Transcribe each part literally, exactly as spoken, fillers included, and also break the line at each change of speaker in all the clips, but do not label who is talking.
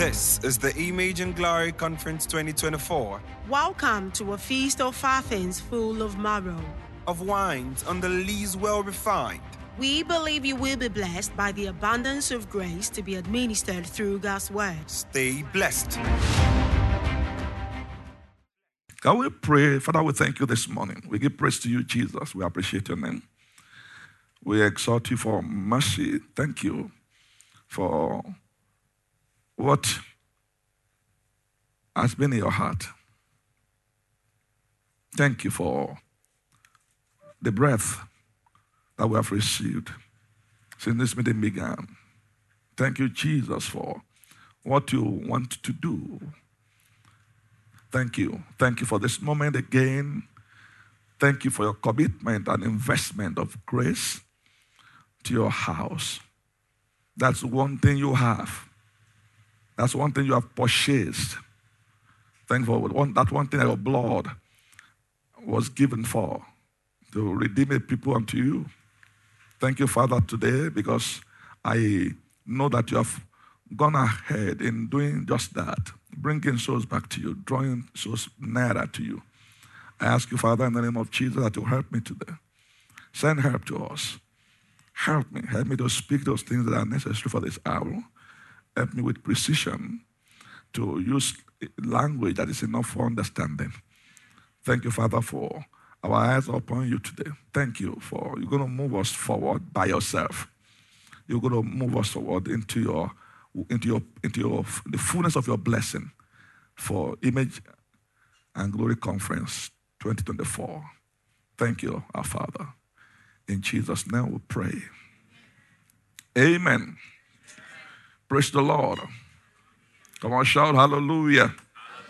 This is the Image and Glory Conference twenty twenty-four.
Welcome to a feast of fathers full of marrow,
Of wines on the lees well refined.
we believe you will be blessed by the abundance of grace to be administered through God's word.
Stay blessed.
Can we pray? Father, we thank you this morning. We give praise to you, Jesus. We appreciate your name. We exhort you for mercy. Thank you for what has been in your heart. Thank you for the breath that we have received since this meeting began. Thank you, Jesus, for what you want to do. Thank you. Thank you for this moment again. Thank you for your commitment and investment of grace to your house. That's one thing you have. That's one thing you have purchased. Thank you for one, that one thing that your blood was given for, to redeem a people unto you. Thank you, Father, today, because I know that you have gone ahead in doing just that, bringing souls back to you, drawing souls nearer to you. I ask you, Father, in the name of Jesus, that you help me today. Send help to us. Help me. Help me to speak those things that are necessary for this hour. Help me with precision to use language that is enough for understanding. Thank you, Father, for our eyes upon you today. Thank you for you're going to move us forward by yourself. You're going to move us forward into your into your into your the fullness of your blessing for Image and Glory Conference twenty twenty-four. Thank you, our Father. In Jesus' name we pray. Amen. Praise the Lord. Come on, shout hallelujah. Hallelujah.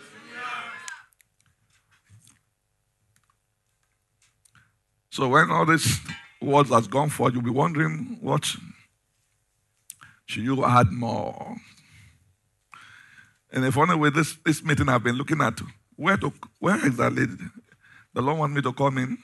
So when all these words has gone forth, you'll be wondering, what should you add more? And if only with this, this meeting I've been looking at, where to where exactly the Lord want me to come in?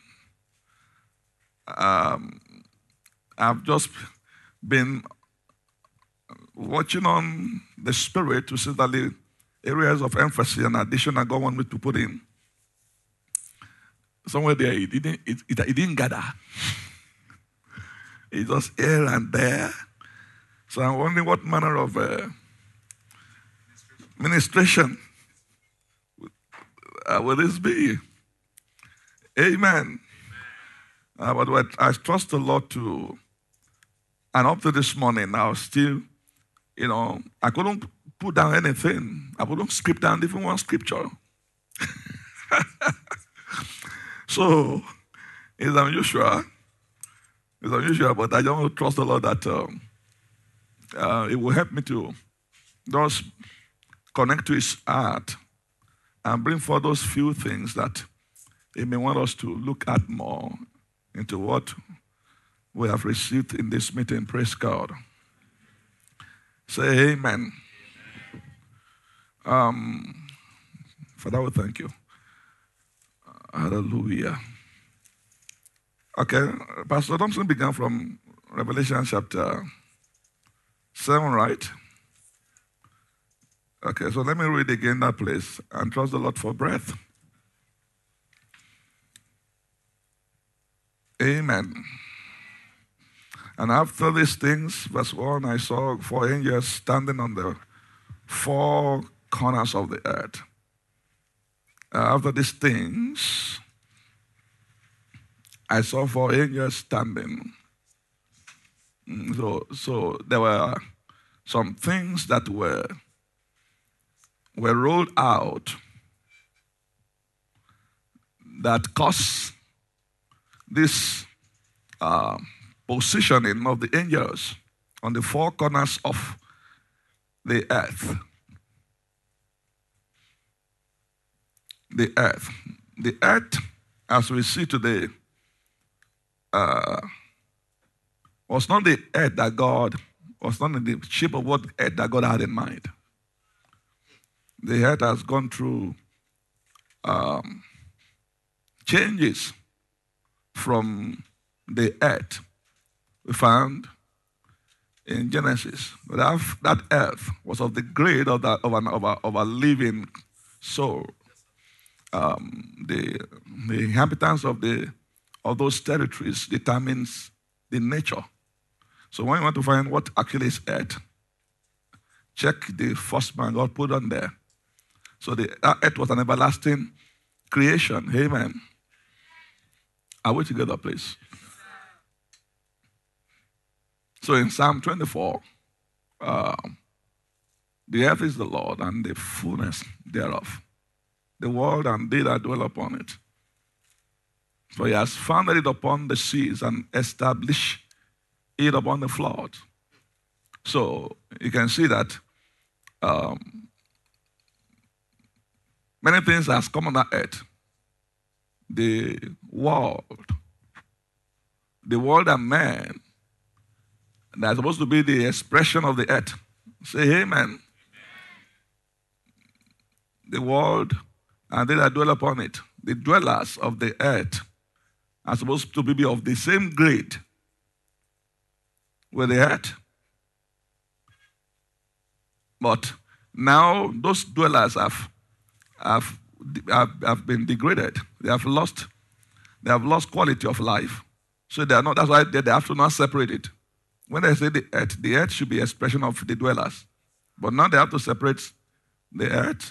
Um, I've just been watching on the Spirit to see that the areas of emphasis and addition that God wants me to put in. Somewhere there, it didn't, it, it, it didn't gather. It's just here and there. So I'm wondering what manner of uh, ministration uh, will this be? Amen. Uh, but what, I trust the Lord to, and up to this morning, I was still, you know, I couldn't put down anything. I couldn't script down even one scripture. So, it's unusual. It's unusual, but I don't trust the Lord that um, uh, it will help me to just connect to His heart and bring forth those few things that He may want us to look at more into what we have received in this meeting. Praise God. Say amen. Um, Father, we thank you. Hallelujah. Okay, Pastor Thompson began from Revelation chapter seven, right? Okay, so let me read again that place and trust the Lord for breath. Amen. And after these things, verse one, I saw four angels standing on the four corners of the earth. Uh, after these things, I saw four angels standing. Mm, So, so there were some things that were, were rolled out that caused this uh, positioning of the angels on the four corners of the earth. The earth. The earth, as we see today, uh, was not the earth that God, was not in the shape of what earth that God had in mind. The earth has gone through um, changes from the earth we found in Genesis. That, that earth was of the grade of, that, of, an, of, a, of a living soul. Um, the, the inhabitants of, the, of those territories determines the nature. So when you want to find what actually is earth, check the first man God put on there. So the earth was an everlasting creation. Amen. Are we together, please? So in Psalm twenty-four, uh, the earth is the Lord and the fullness thereof, the world and they that dwell upon it. For he has founded it upon the seas and established it upon the floods. So you can see that um, many things has come on that earth. The world, the world and man, that's supposed to be the expression of the earth. Say amen. Amen. The world and they that dwell upon it, the dwellers of the earth, are supposed to be of the same grade with the earth. But now those dwellers have, have, have, have been degraded. They have lost, they have lost quality of life. So they are not, that's why they, they have to not separate it. When they say the earth, the earth should be an expression of the dwellers. But now they have to separate the earth,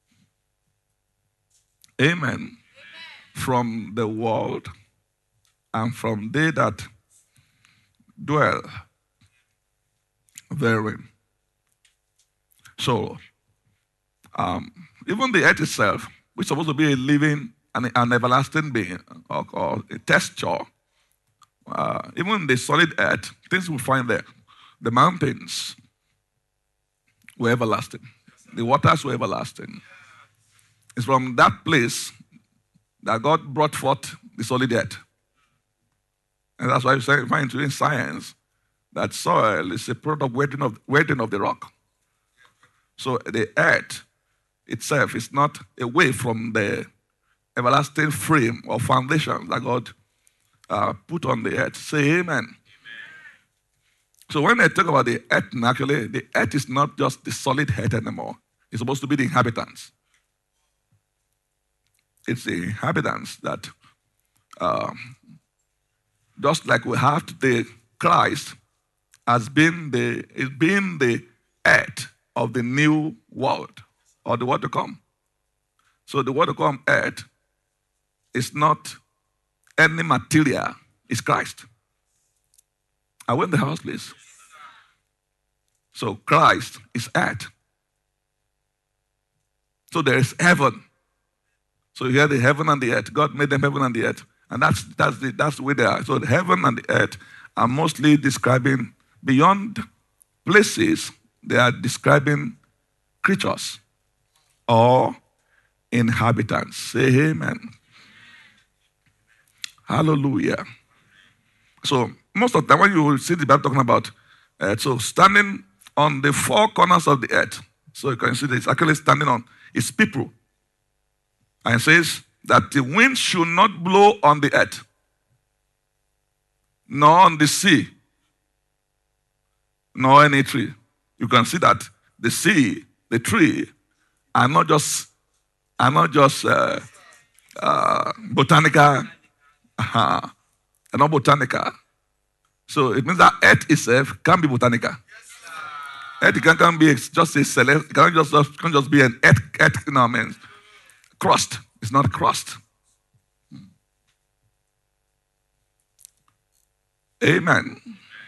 amen, amen, from the world and from they that dwell therein. So, um, even the earth itself, which is supposed to be a living and an everlasting being, or, or a texture, uh, even the solid earth, things we find there, the mountains were everlasting. The waters were everlasting. It's from that place that God brought forth the solid earth. And that's why you find in science that soil is a product of weighting of, weighting of the rock. So the earth itself is not away from the everlasting frame or foundation that God uh, put on the earth. Say amen. Amen. So when they talk about the earth, actually, the earth is not just the solid earth anymore. It's supposed to be the inhabitants. It's the inhabitants that, uh, just like we have today, Christ has been the, is being the earth of the new world, or the world to come. So the world to come earth is not any material, it's Christ. Are we in the house, please? So Christ is earth. So there is heaven. So you hear the heaven and the earth. God made them heaven and the earth. And that's that's the that's the way they are. So the heaven and the earth are mostly describing beyond places, they are describing creatures or inhabitants. Say amen. Hallelujah. So most of the time when you will see the Bible talking about uh, so standing on the four corners of the earth. So you can see that it's actually standing on its people. And it says that the wind should not blow on the earth, nor on the sea, nor any tree. You can see that the sea, the tree, are not just are not just uh, uh, botanical, uh, are not botanical. So it means that earth itself can be botanical. Earth can, can be just a celestial. It can just, just can just be an earth. Earth, you know, means crust. It's not crust. Amen.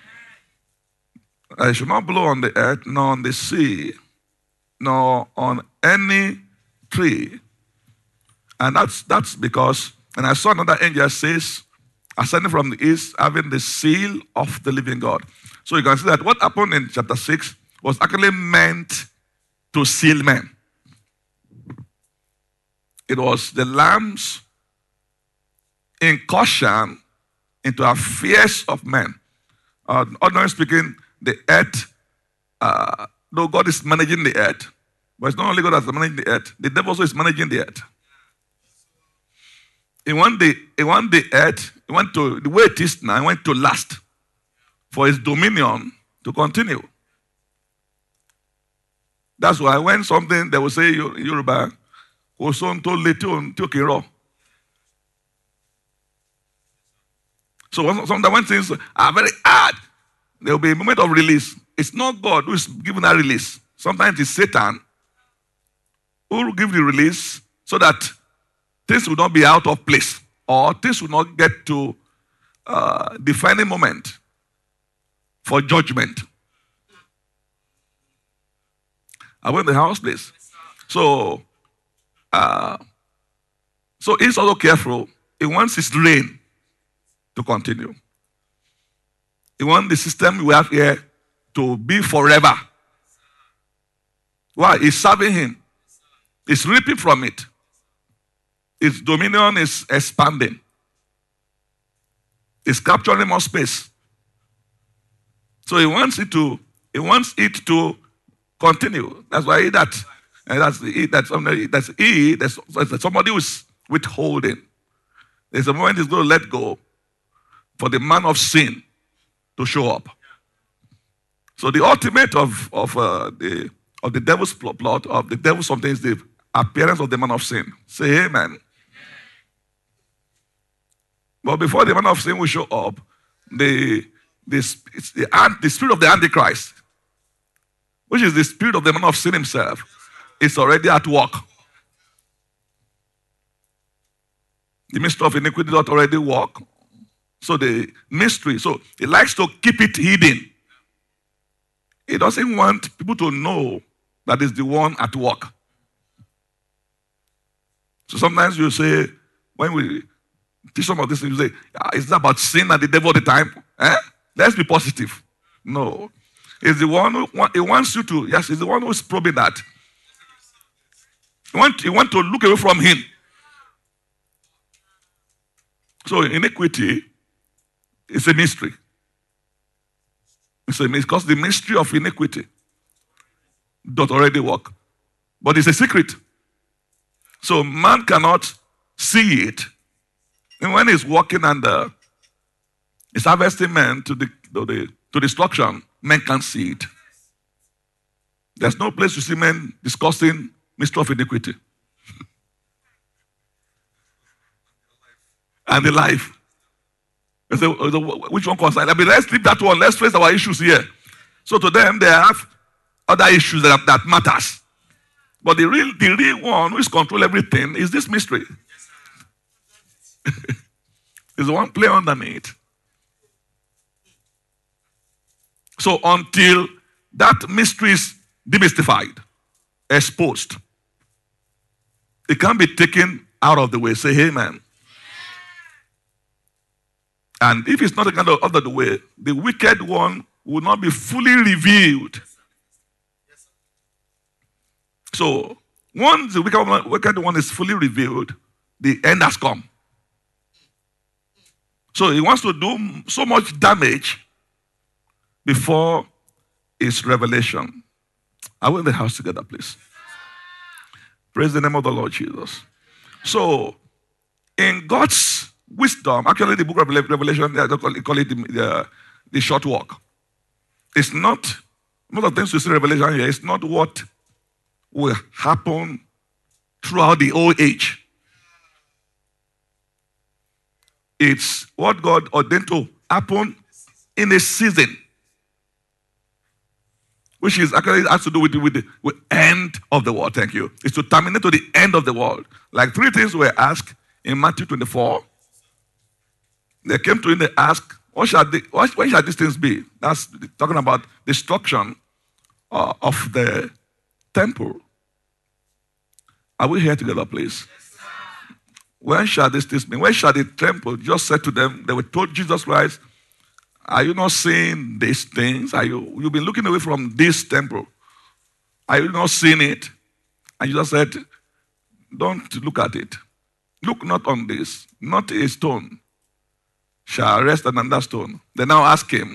I should not blow on the earth, nor on the sea, nor on any tree. And that's that's because, and I saw another angel says, ascending from the east, having the seal of the living God. So you can see that what happened in chapter six was actually meant to seal men. It was the Lamb's incursion into affairs of men. Uh, ordinarily speaking, the earth, uh, though God is managing the earth, but it's not only God that's managing the earth, the devil also is managing the earth. He want the, he want the earth, he went to, the way it is now, he went to last for his dominion to continue. That's why when something, they will say in Yoruba, so sometimes when things are very hard, there will be a moment of release. It's not God who is giving that release. Sometimes it's Satan who will give the release so that things will not be out of place or things will not get to uh, the final moment for judgment. I went to the house place. So, uh, so he's also careful. He wants his reign to continue. He wants the system we have here to be forever. Why? He's serving him. He's reaping from it. His dominion is expanding. It's capturing more space. So he wants it to, he wants it to continue. That's why that, and that's he, that's somebody, that's he, that's, that's somebody who's withholding. There's a moment he's going to let go for the man of sin to show up. So the ultimate of of uh, the of the devil's plot of the devil something is the appearance of the man of sin. Say amen. But before the man of sin will show up, the the it's the, the spirit of the Antichrist, which is the spirit of the man of sin himself, is already at work. The mystery of iniquity does already work. So the mystery, so he likes to keep it hidden. He doesn't want people to know that is the one at work. So sometimes you say, when we teach some of this, you say, ah, is that about sin and the devil all the time? Eh? Let's be positive. No. It's the one who he wants you to, yes, he's the one who is probing that. You want, you want to look away from him. So iniquity is a mystery. It's a mystery because the mystery of iniquity does already work. But it's a secret. So man cannot see it. And when he's walking under, he's harvesting men to the, to the to destruction, men can't see it. There's no place to see men discussing mystery of iniquity. And the life. They say, which one concerns? I mean, let's leave that one. Let's face our issues here. So to them, they have other issues that, that matters. But the real, the real one who is control everything is this mystery. Is the one play underneath. So until that mystery is demystified, exposed, it can be taken out of the way. Say amen. And if it's not taken out of the way, the wicked one will not be fully revealed. So once the wicked one, wicked one is fully revealed, the end has come. So he wants to do so much damage before his revelation. Are we in the house together, please? Praise the name of the Lord Jesus. So, in God's wisdom, actually the book of Revelation, they call it, call it the, the, the short walk. It's not, most of the things you see in Revelation here, it's not what will happen throughout the whole age. It's what God ordained to happen in a season, which is actually has to do with the, with the with end of the world. Thank you. It's to terminate to the end of the world. Like three things were asked in Matthew twenty-four. They came to him, they asked, what shall they, what, when shall these things be? That's talking about destruction uh, of the temple. Are we here together, please? When shall these things be? When shall the temple? Just said to them, they were told Jesus Christ, are you not seeing these things? Are you, you've been looking away from this temple. Are you not seeing it? And Jesus said, don't look at it. Look not on this, not a stone shall rest on another stone. They now ask him,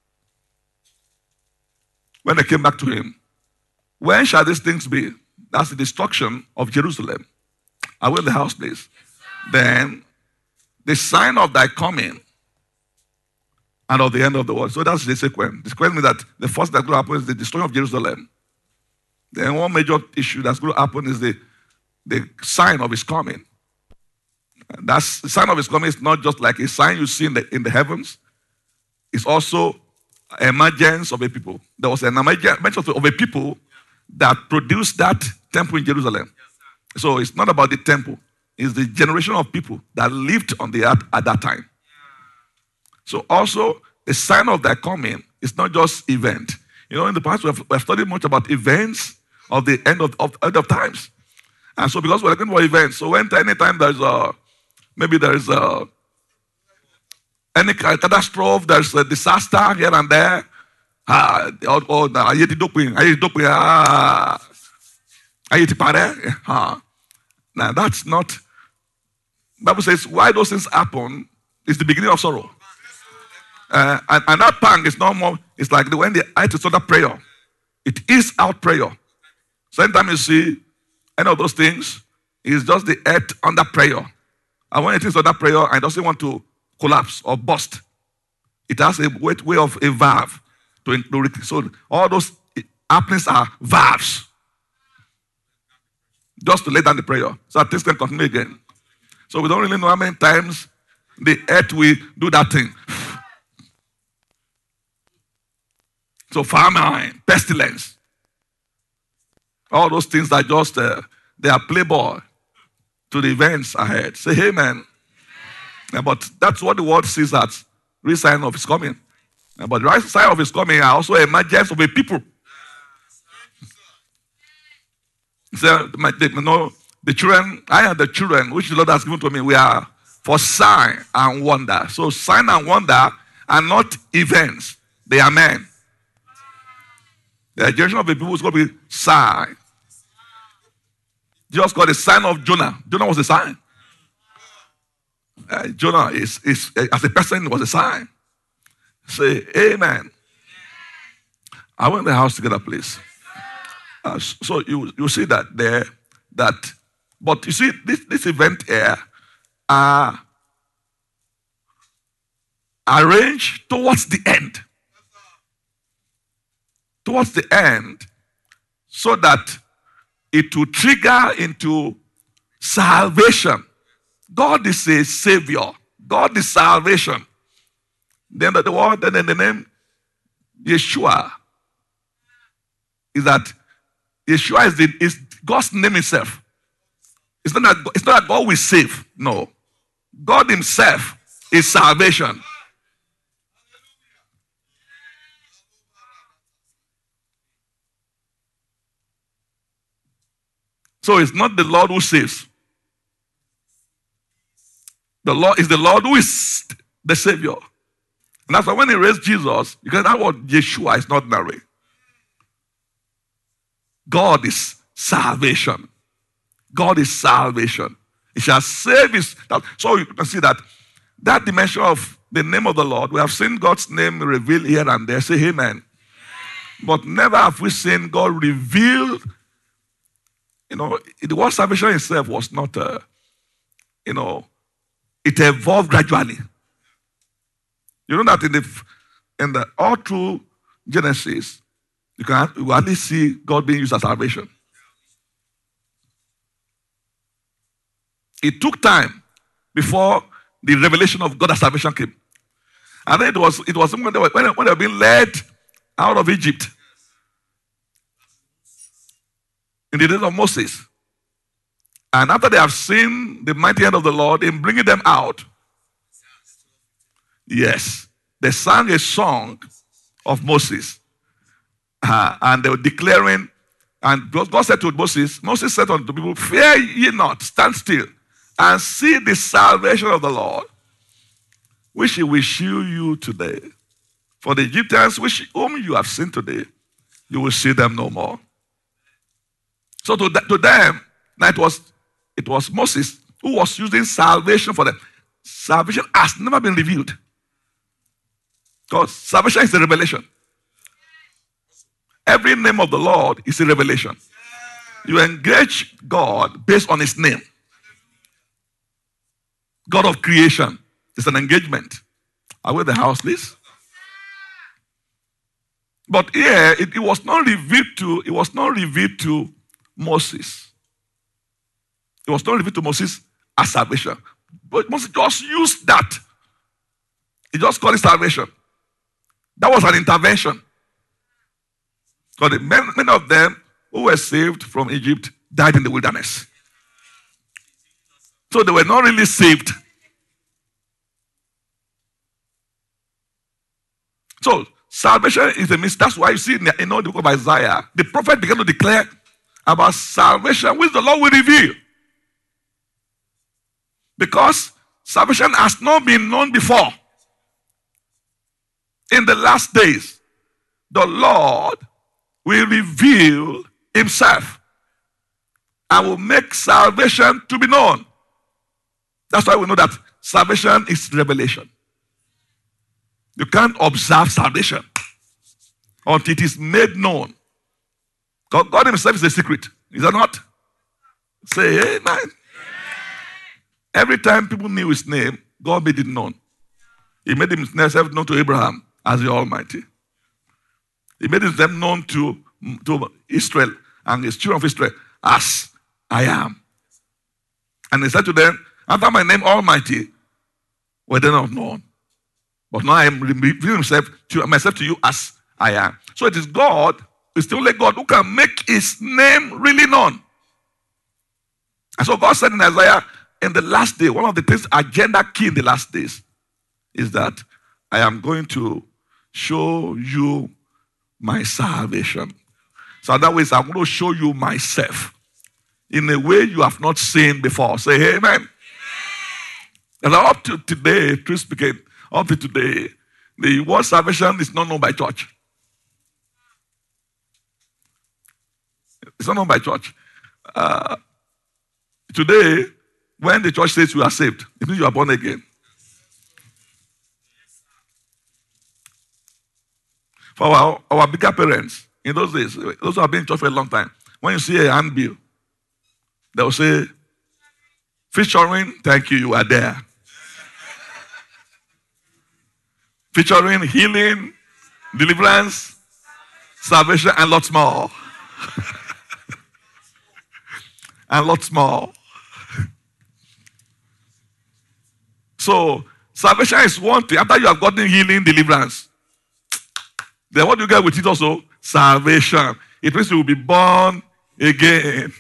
when they came back to him, when shall these things be? That's the destruction of Jerusalem. Are we in the house, please? Then the sign of thy coming and of the end of the world. So that's the sequence. The sequence means that the first that's going to happen is the destruction of Jerusalem. Then one major issue that's going to happen is the, the sign of his coming. That's the sign of his coming is not just like a sign you see in the, in the heavens. It's also emergence of a people. There was an emergence of a people that produced that temple in Jerusalem. So it's not about the temple. It's the generation of people that lived on the earth at that time. So also, the sign of their coming is not just event. You know, in the past, we have, we have studied much about events of the end of, of, end of times. And so because we're looking for events, so when anytime there's a, maybe there's a, any catastrophe, there's a disaster here and there, ah, oh, oh, ayeti doping, ayeti doping, ah, ayeti pare, ah. Now that's not, Bible says, why those things happen is the beginning of sorrow. Uh, and, and that pang is no more, it's like the, when the eye is under prayer. It is out prayer. So anytime you see any of those things, it's just the earth under prayer. And when it is under prayer and it doesn't want to collapse or burst, it has a way, way of a valve. To, to, so all those happenings are valves. Just to lay down the prayer. So that things can continue again. So we don't really know how many times the earth will do that thing. So famine, pestilence, all those things that just, uh, they are playboy to the events ahead. Say amen. Yeah, but that's what the world sees as real sign of his coming. Yeah, but the right sign of his coming are also emergence of a people. So, my, the, you know, the children, I am the children which the Lord has given to me, we are for sign and wonder. So sign and wonder are not events, they are men. The generation of the people is going to be sign. Jesus called the sign of Jonah. Jonah was a sign. Uh, Jonah is, is uh, as a person was a sign. Say amen. I want the house together, please. Uh, so you you see that there, that, but you see this this event here are arranged towards the end. Towards the end, so that it will trigger into salvation. God is a savior. God is salvation. Then the word, then the name Yeshua is that Yeshua is, the, is God's name itself. It's not, that, it's not that God will save. No. God himself is salvation. So it's not the Lord who saves. The Lord is the Lord who is the Savior. And that's why when he raised Jesus, because that word Yeshua is not Mary. God is salvation. God is salvation. He shall save his. So you can see that that dimension of the name of the Lord, we have seen God's name revealed here and there. Say amen. Amen. But never have we seen God revealed. You know, the word salvation itself was not, uh, you know, it evolved gradually. You know that in the in the all through Genesis, you can you only see God being used as salvation. It took time before the revelation of God as salvation came. And then it was it was when they were, when they, when they were being led out of Egypt in the days of Moses. And after they have seen the mighty hand of the Lord in bringing them out, yes, they sang a song of Moses. Uh, and they were declaring, and God said to Moses, Moses said unto the people, fear ye not, stand still, and see the salvation of the Lord, which he will shew you today. For the Egyptians, which whom you have seen today, you will see them no more. So to, to them, it was, it was Moses who was using salvation for them. Salvation has never been revealed. Because salvation is a revelation. Every name of the Lord is a revelation. You engage God based on his name. God of creation is an engagement. Are we in the house, please? But here, it, it was not revealed to, it was not revealed to Moses. It was not revealed to Moses as salvation. But Moses just used that. He just called it salvation. That was an intervention. Because many, many of them who were saved from Egypt died in the wilderness. So they were not really saved. So salvation is a mystery. That's why you see in the, in the book of Isaiah, the prophet began to declare about salvation, which the Lord will reveal. Because salvation has not been known before. In the last days, the Lord will reveal himself and will make salvation to be known. That's why we know that salvation is revelation. You can't observe salvation until it is made known. God, God himself is a secret. Is that not? Say amen. Amen. Every time people knew his name, God made it known. He made himself known to Abraham as the Almighty. He made himself known to, to Israel and his children of Israel as I am. And he said to them, after my name Almighty, were they not known? But now I am revealing himself to myself to you as I am. So it is God, it's the only God who can make his name really known. And so God said in Isaiah, in the last day, one of the things, agenda key in the last days, is that I am going to show you my salvation. So that way, I'm going to show you myself in a way you have not seen before. Say amen. Amen. And up to today, truth speaking, up to today, the word salvation is not known by church. It's not known by church. Uh, today, when the church says you are saved, it means you are born again. For our, our bigger parents, in those days, those who have been in church for a long time, when you see a handbill, they will say, featuring, thank you, you are there. Featuring healing, deliverance, salvation, and lots more. And lots more. So, salvation is one thing. After you have gotten healing, deliverance, then what do you get with it also? Salvation. It means you will be born again.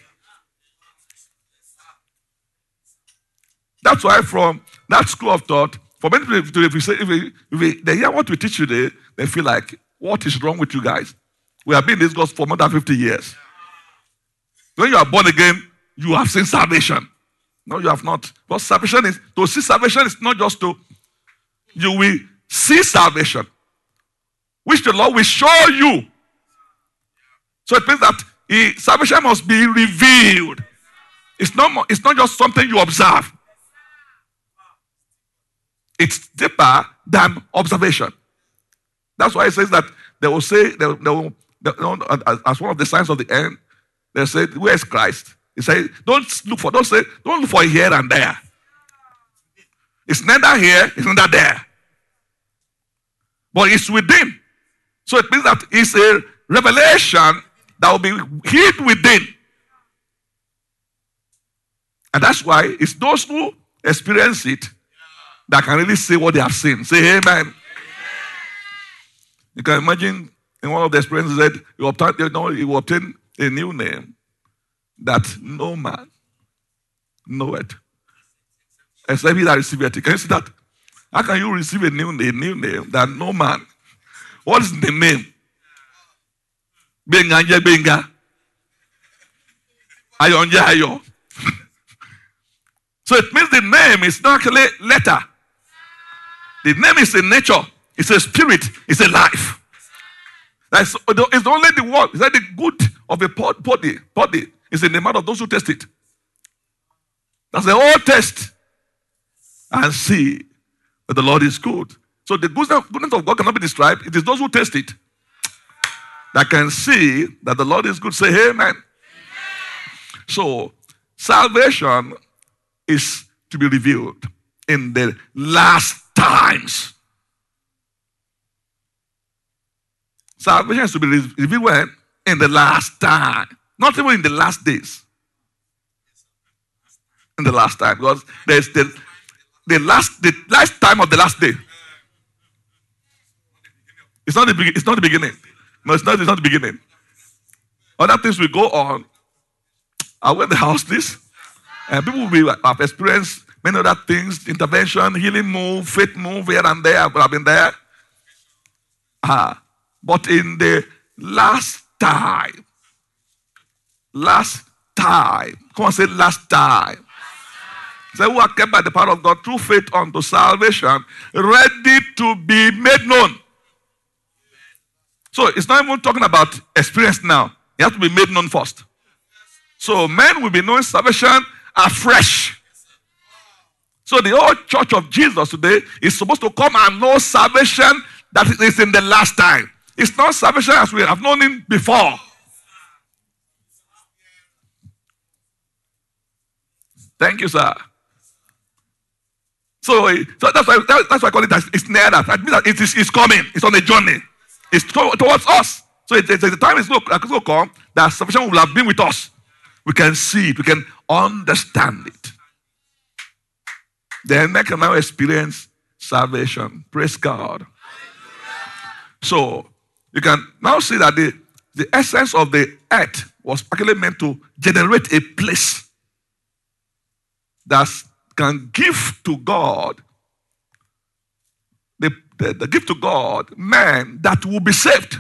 That's why from that school of thought, for many people, if we say, if, we, if we, they hear what we teach today, they feel like, what is wrong with you guys? We have been in this gospel for more than fifty years. When you are born again, you have seen salvation. No, you have not. But salvation is, to see salvation is not just to, you will see salvation, which the Lord will show you. So it means that he, salvation must be revealed. It's not, it's not just something you observe. It's deeper than observation. That's why it says that they will say, they will, they will, they will, as one of the signs of the end, they say, where is Christ? He said, don't look for, don't say, don't look for here and there. It's neither here, it's neither there. But it's within. So it means that it's a revelation that will be hid within. And that's why it's those who experience it that can really say what they have seen. Say amen. Amen. You can imagine in one of the experiences that you obtain, you know, you obtain a new name that no man knoweth except he that receiveth it. Can you see that? How can you receive a new name, a new name that no man? What is the name? Benga nje benga. Ayo nje ayo. So it means the name is not actually letter. The name is a nature. It's a spirit. It's a life. That's, it's only the word. It's like the good of a body. Body is in the mouth of those who test it. That's the whole test. And see that the Lord is good. So the goodness of God cannot be described. It is those who taste it that can see that the Lord is good. Say amen. Amen. So salvation is to be revealed in the last times. Salvation is to be revealed when? In the last time. Not even in the last days. In the last time. Because there's the, the last the last time of the last day. It's not the, it's not the beginning. No, it's not, it's not the beginning. Other things will go on. I went to the house this. And people will be, have experienced many other things, intervention, healing move, faith move here and there. I've been there. Ah, but in the last time, last time, come on, say last time. Say, who are kept by the power of God through faith unto salvation, ready to be made known. So it's not even talking about experience now. You have to be made known first. So men will be knowing salvation afresh. So the whole church of Jesus today is supposed to come and know salvation that is in the last time. It's not salvation as we have known him before. Thank you, sir. So, so that's why that's why I call it. It's near that. That means that it is it's coming. It's on a journey. It's to, towards us. So it, it, the time is going to come that salvation will have been with us. We can see it. We can understand it. Then we can now experience salvation. Praise God. So you can now see that the, the essence of the earth was actually meant to generate a place that can give to God, the, the, the give to God man that will be saved.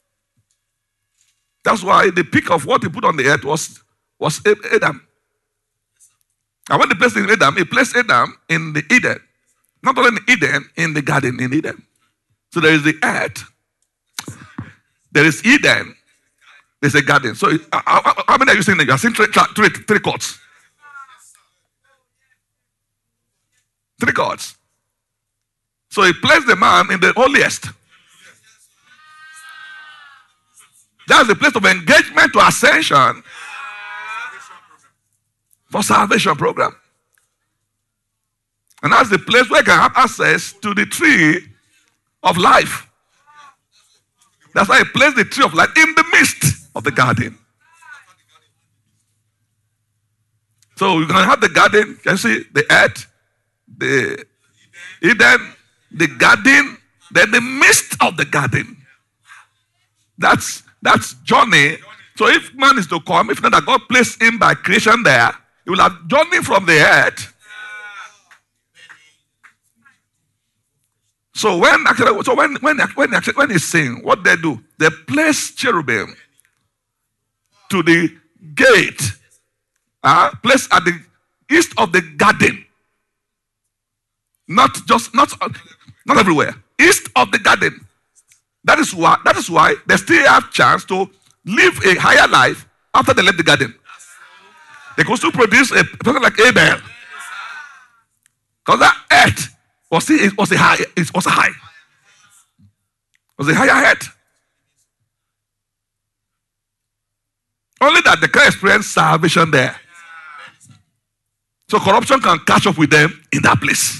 That's why the peak of what he put on the earth was, was Adam. And when he placed in Adam, he placed Adam in the Eden. Not only in Eden, in the garden in Eden. So there is the earth. There is Eden. There's a garden. So uh, how, how many are you saying that? You are seeing three, three, three courts. Three courts. So he placed the man in the holiest. That's the place of engagement to ascension for salvation program. And that's the place where you can have access to the tree of life. That's why he placed the tree of life in the midst of the garden. So you're going to have the garden, you can see the earth, the Eden, the garden, then the midst of the garden. That's that's journey. So if man is to come, if not that God placed him by creation there, he will have journey from the earth. So when actually, so when when when actually, when he's saying what they do, they place cherubim to the gate, uh, placed at the east of the garden. Not just not not everywhere. East of the garden. That is why that is why they still have chance to live a higher life after they left the garden. They could still produce a person like Abel. Because that earth was it was a high, it was a high. It was a higher earth. Only that they can experience salvation there. So corruption can catch up with them in that place.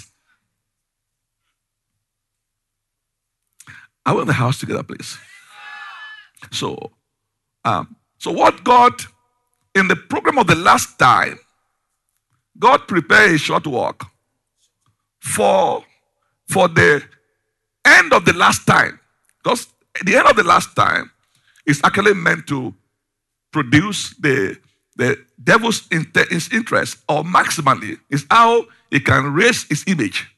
I want the house together, please. So, um, so what God, in the program of the last time, God prepared a short walk for, for the end of the last time. Because the end of the last time is actually meant to produce the, the devil's interest, or maximally, is how he can raise his image.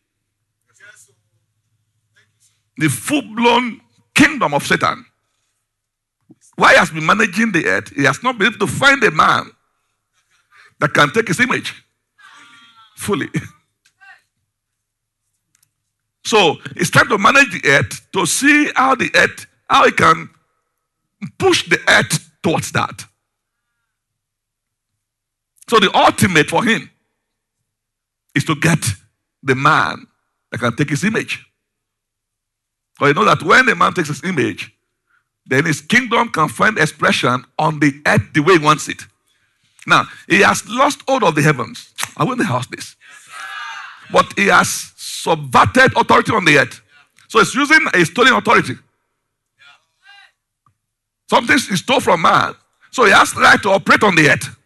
The full-blown kingdom of Satan. Why he has been managing the earth, he has not been able to find a man that can take his image fully. So he's trying to manage the earth to see how the earth, how he can push the earth towards that. So the ultimate for him is to get the man that can take his image. But you know that when a man takes his image, then his kingdom can find expression on the earth the way he wants it. Now, he has lost hold of the heavens. I wouldn't house this. But he has subverted authority on the earth. So he's using a stolen authority. Something is stole from man. So he has the right to operate on the earth.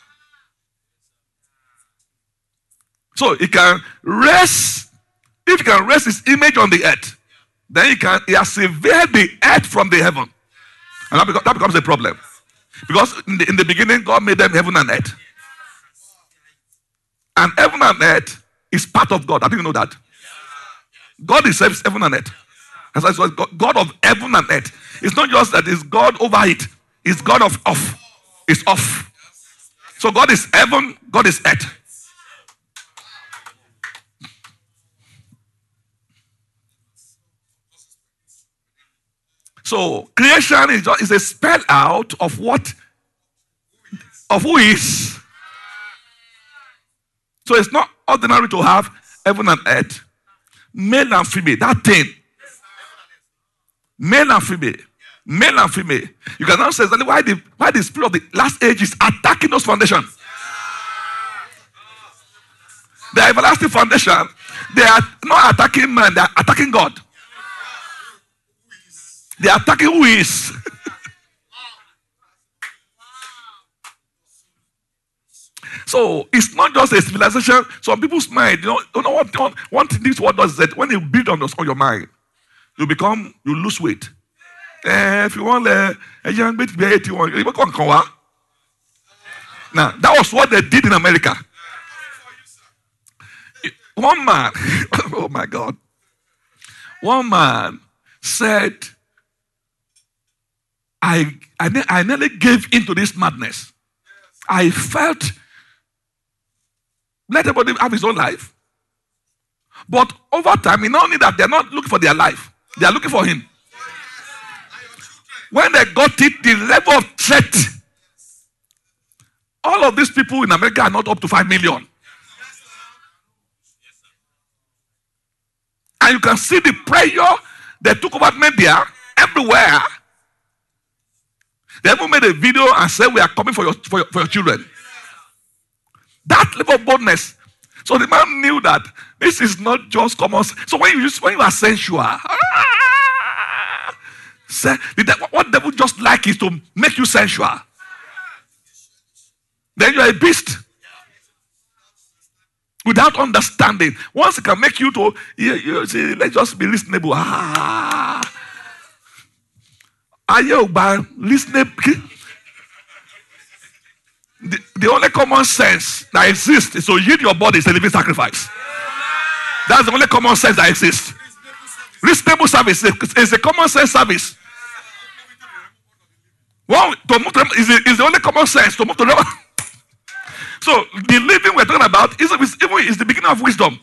So he can rest. If he can rest his image on the earth, then he can he has severed the earth from the heaven. And that becomes, that becomes a problem. Because in the, in the beginning, God made them heaven and earth. And heaven and earth is part of God. I didn't know that. God is heaven and earth. As I said, God of heaven and earth. It's not just that it's God over it. It's God of off. It's off. So God is heaven, God is earth. So creation is, just, is a spell out of what? Of who is. So it's not ordinary to have heaven and earth, male and female. That thing. Male and female. Male and female. You can now say exactly why the why the spirit of the last age is attacking those foundations. The everlasting foundation, they are not attacking man, they are attacking God. They are attacking who is. So it's not just a civilization. Some people's mind, you know, you know what, what one thing this word does is that when you build on, on your mind, you become, you lose weight. Uh, if you want uh, a young bit to be eighty-one, you become Kawa. Now, that was what they did in America. One man, oh my God, one man said, I, I, I nearly gave into this madness. I felt, let everybody have his own life. But over time, not only that, they're not looking for their life, they are looking for him. When they got it, the level of threat, all of these people in America are not up to five million. And you can see the pressure they took over media everywhere. They even made a video and said, we are coming for your, for your, for your children. That level of boldness. So the man knew that this is not just common. So when you, when you are sensual, ah, say, what devil just like is to make you sensual. Then you are a beast. Without understanding. Once it can make you to, you, you see, let's just be reasonable. Ah. Are you listening? The, the only common sense that exists is to yield your body as a living sacrifice. That's the only common sense that exists. Reasonable service is a common sense service. Well, to move to, is, the, is the only common sense to move to the. So the living we're talking about is, is, is the beginning of wisdom.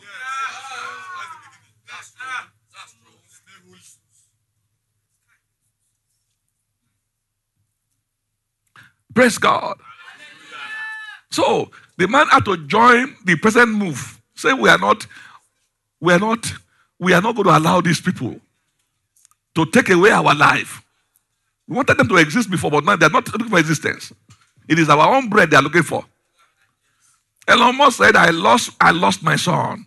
Praise God. So the man had to join the present move. Say we are not, we are not, we are not going to allow these people to take away our life. We wanted them to exist before, but now they are not looking for existence. It is our own bread they are looking for. Elon Musk said, I lost, I lost my son.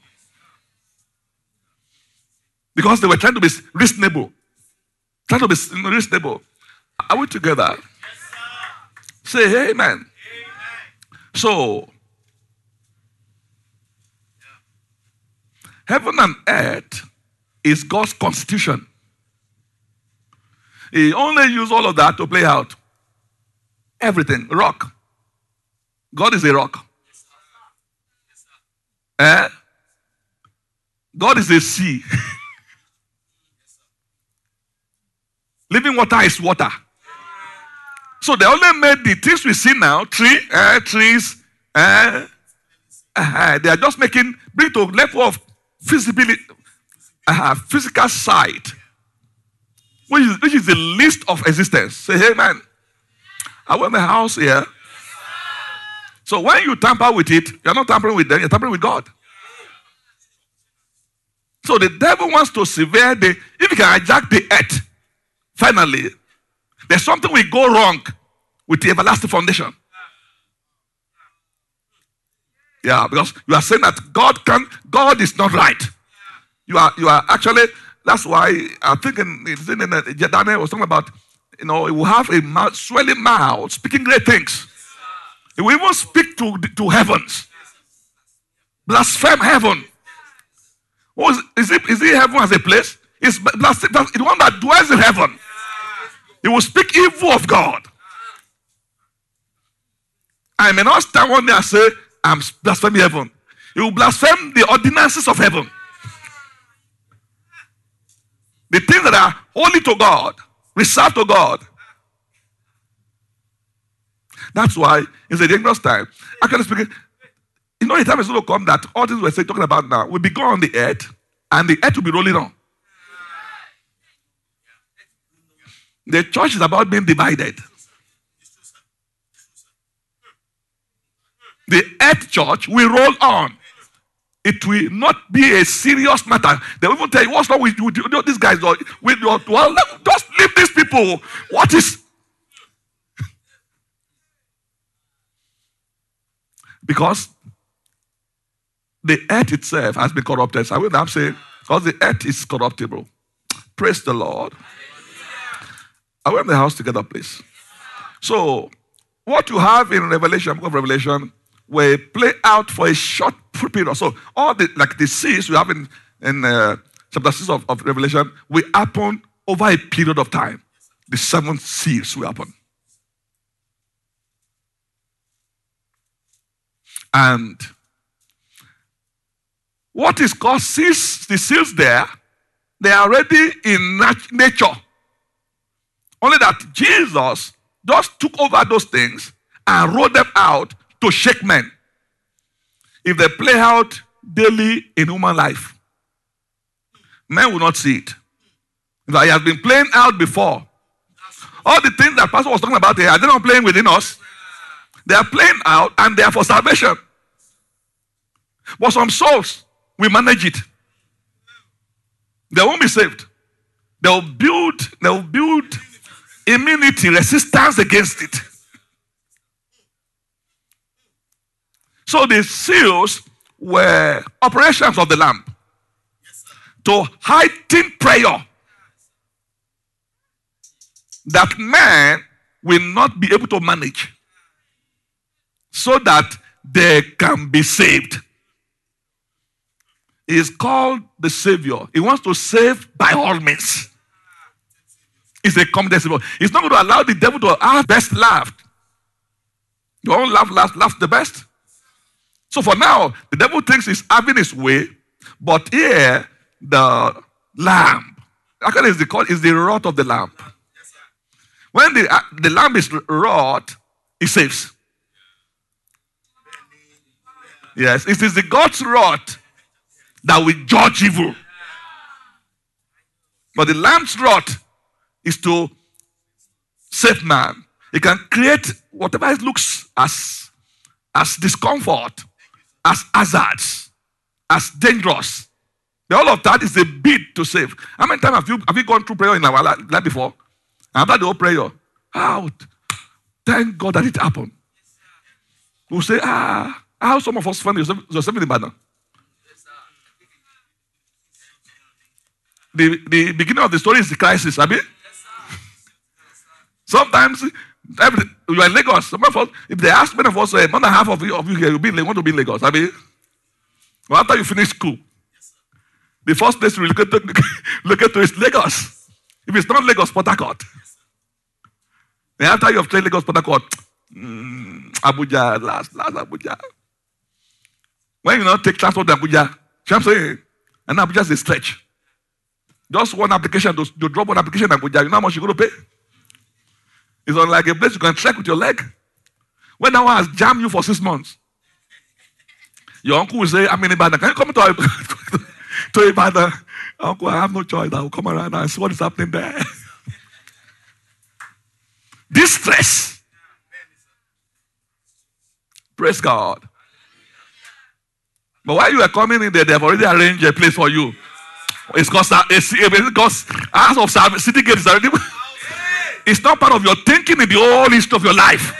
Because they were trying to be reasonable. Trying to be reasonable. Are we together? Say hey, amen. Amen. So, heaven and earth is God's constitution. He only used all of that to play out everything. Rock. God is a rock. Eh? God is a sea. Living water is water. So they only made the things we see now, tree, uh, trees, uh, uh, they are just making, bring to level of visibility, uh, physical sight, which is, which is the least of existence. Say, hey man, I want a house here. So when you tamper with it, you're not tampering with them, you're tampering with God. So the devil wants to sever the, if he can hijack the earth, finally, there's something will go wrong with the everlasting foundation. Yeah, because you are saying that God can, God is not right. You are, you are actually, that's why I think in, in, in Daniel was talking about you know, he will have a mouth, swelling mouth, speaking great things. He will even speak to, to heavens. Blaspheme heaven. Oh, is, is, it, is it heaven as a place? It's blaspheme, the one that dwells in heaven. He will speak evil of God. I may not stand one day and say, I'm blaspheming heaven. He will blaspheme the ordinances of heaven. The things that are holy to God, reserved to God. That's why it's a dangerous time. Actually speaking, you know the time is going to come that all things we're saying, talking about now will be gone on the earth, and the earth will be rolling on. The church is about being divided. The earth church will roll on. It will not be a serious matter. They will even tell you, what's wrong with you? You know, these guys, with your, well, just leave these people. What is... Because the earth itself has been corrupted. So I will I'm saying, because the earth is corruptible. Praise the Lord. Are we in the house together, please? So, what you have in Revelation, book of Revelation, will play out for a short period. So, all the like the seals we have in, in uh, chapter six of, of Revelation will happen over a period of time. The seven seals will happen. And what is called seals, the seals there, they are already in nat- nature. Only that Jesus just took over those things and rolled them out to shake men. If they play out daily in human life, men will not see it. He has been playing out before. All the things that Pastor was talking about here, are they not playing within us? They are playing out and they are for salvation. But some souls, we manage it. They won't be saved. They'll build, they'll build immunity, resistance against it. So the seals were operations of the lamp to heighten prayer that man will not be able to manage so that they can be saved. He is called the Savior. He wants to save by all means. He's a competent Savior. He's not going to allow the devil to have best laugh. Your own laugh last laughs the best. So for now, the devil thinks he's having his way, but here the lamp, actually is the is the rod of the lamp. When the, uh, the lamp is rod, it saves. Yes, it is the God's rod that will judge evil. But the lamp's rod is to save man. It can create whatever it looks as, as discomfort, as hazards, as dangerous. But all of that is a bid to save. How many times have you, have you gone through prayer in our life before? And after the whole prayer, oh, thank God that it happened. We'll say, ah, how some of us find yourself in the banner. The, the beginning of the story is the crisis, Abi. Sometimes, every, you are in Lagos. Some of us, if they ask many of us, uh, more than half of you, of you here, you be, want to be in Lagos, Abi. Well, after you finish school, the first place you look at, look at is Lagos. If it's not Lagos, Port Harcourt. And after you have played Lagos, Port Harcourt, mm, Abuja, last, last Abuja. When you not take transport to Abuja, I'm saying, and Abuja is a stretch. Just one application, to, to drop one application in Abuja, you know how much you're going to pay? It's not like a place you can trek with your leg. When that one has jammed you for six months, your uncle will say, I'm in Ibadan. Can you come to, to Ibadan? Uncle, I have no choice. I will come around and see what is happening there. Distress. Praise God. But while you are coming in there, they have already arranged a place for you. It's because house of service, city gate is already. It's not part of your thinking in the whole history of your life.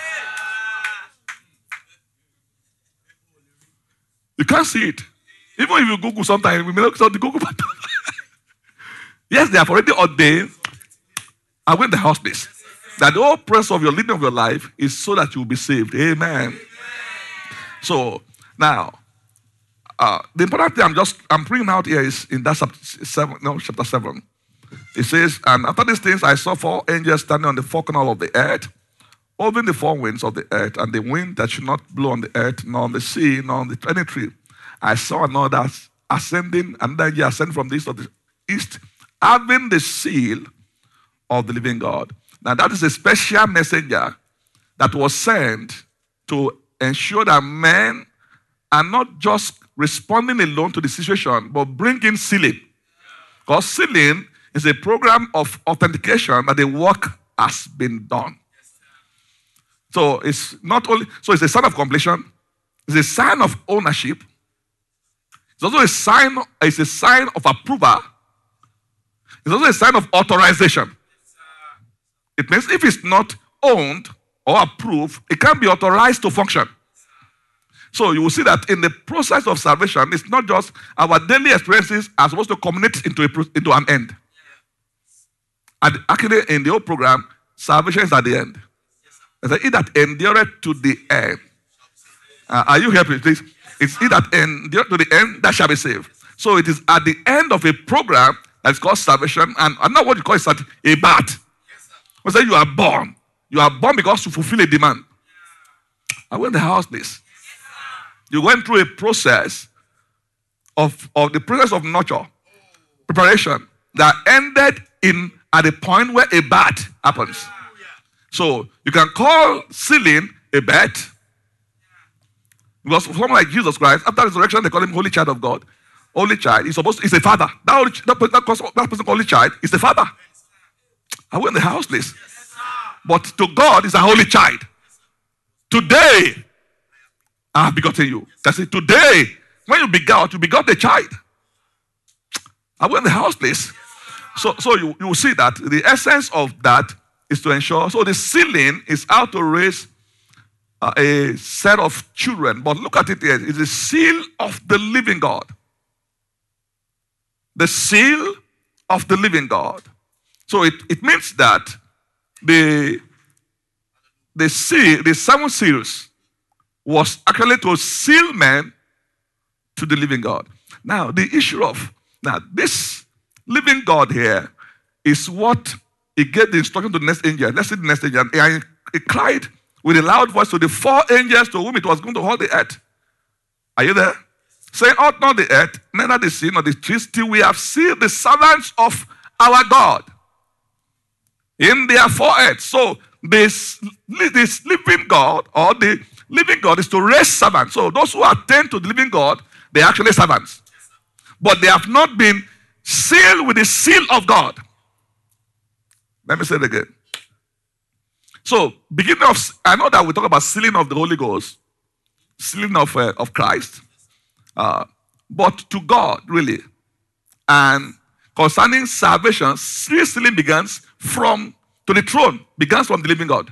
You can't see it. Even if you Google sometimes, we may not see the Google button. Yes, they have already ordained. I went to the house place. That the whole purpose of your leading of your life is so that you will be saved. Amen. Amen. So now, uh, the important thing I'm just I'm bringing out here is in that chapter seven. No, chapter seven. It says, and after these things, I saw four angels standing on the four corners of the earth, holding the four winds of the earth, and the wind that should not blow on the earth, nor on the sea, nor on the any tree. I saw another ascending, another angel ascending from the east of the east, having the seal of the living God. Now that is a special messenger that was sent to ensure that men are not just responding alone to the situation, but bringing sealing. Because sealing is a program of authentication that the work has been done. So it's not only, so it's a sign of completion, it's a sign of ownership, it's also a sign, it's a sign of approval, it's also a sign of authorization. It means if it's not owned or approved, it can't be authorized to function. So you will see that in the process of salvation, it's not just our daily experiences are supposed to culminate into, a, into an end. And actually, in the whole program, salvation is at the end. It's he that endureth to the end. Uh, are you here, please? It's he that endureth to the end that shall be saved. So it is at the end of a program that's called salvation, and I know what you call it, a birth. We say you are born. You are born because you fulfill a demand. I went to the house, please. You went through a process of, of the process of nurture, preparation, that ended in at the point where a birth happens. So you can call sealing a birth, because for someone like Jesus Christ, after resurrection, they call him Holy Child of God. Holy Child is supposed to, is a father. That, holy, that, that, that person called Holy Child is the father. I went in the house, please. But to God is a holy child. Today, I have begotten you. That's it. Today, when you begot, you begot a child. I went in the house, please. So, so you, you will see that the essence of that is to ensure. So the sealing is how to raise uh, a set of children. But look at it here. It's the seal of the living God. The seal of the living God. So it, it means that the, the seal, the seven seals was actually to seal men to the living God. Now, the issue of, now this living God here is what he gave the instruction to the next angel. Let's see the next angel. And he cried with a loud voice to the four angels to whom it was going to hold the earth. Are you there? Saying, ought not the earth, neither the sea, nor the trees, till we have sealed the servants of our God in their foreheads. So this, this living God, or the living God, is to raise servants. So those who attend to the living God, they are actually servants. But they have not been sealed with the seal of God. Let me say it again. So, beginning of, I know that we talk about sealing of the Holy Ghost, sealing of, uh, of Christ. Uh, but to God, really. And concerning salvation, sealing begins from, to the throne, begins from the living God.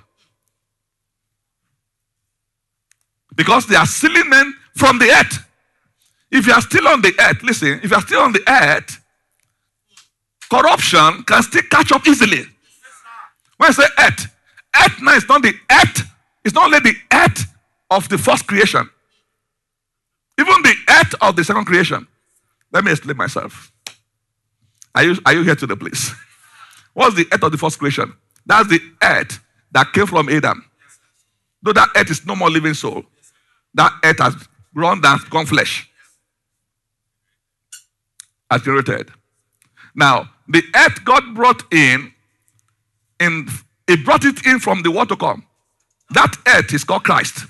Because they are sealing men from the earth. If you are still on the earth, listen, if you are still on the earth, corruption can still catch up easily. When I say earth, earth now is not the earth, it's not only the earth of the first creation. Even the earth of the second creation. Let me explain myself. Are you, are you here today, please? What's the earth of the first creation? That's the earth that came from Adam. Though that earth is no more living soul, that earth has grown and become flesh. Has created. Now, the earth God brought in, in, He brought it in from the world to come. That earth is called Christ.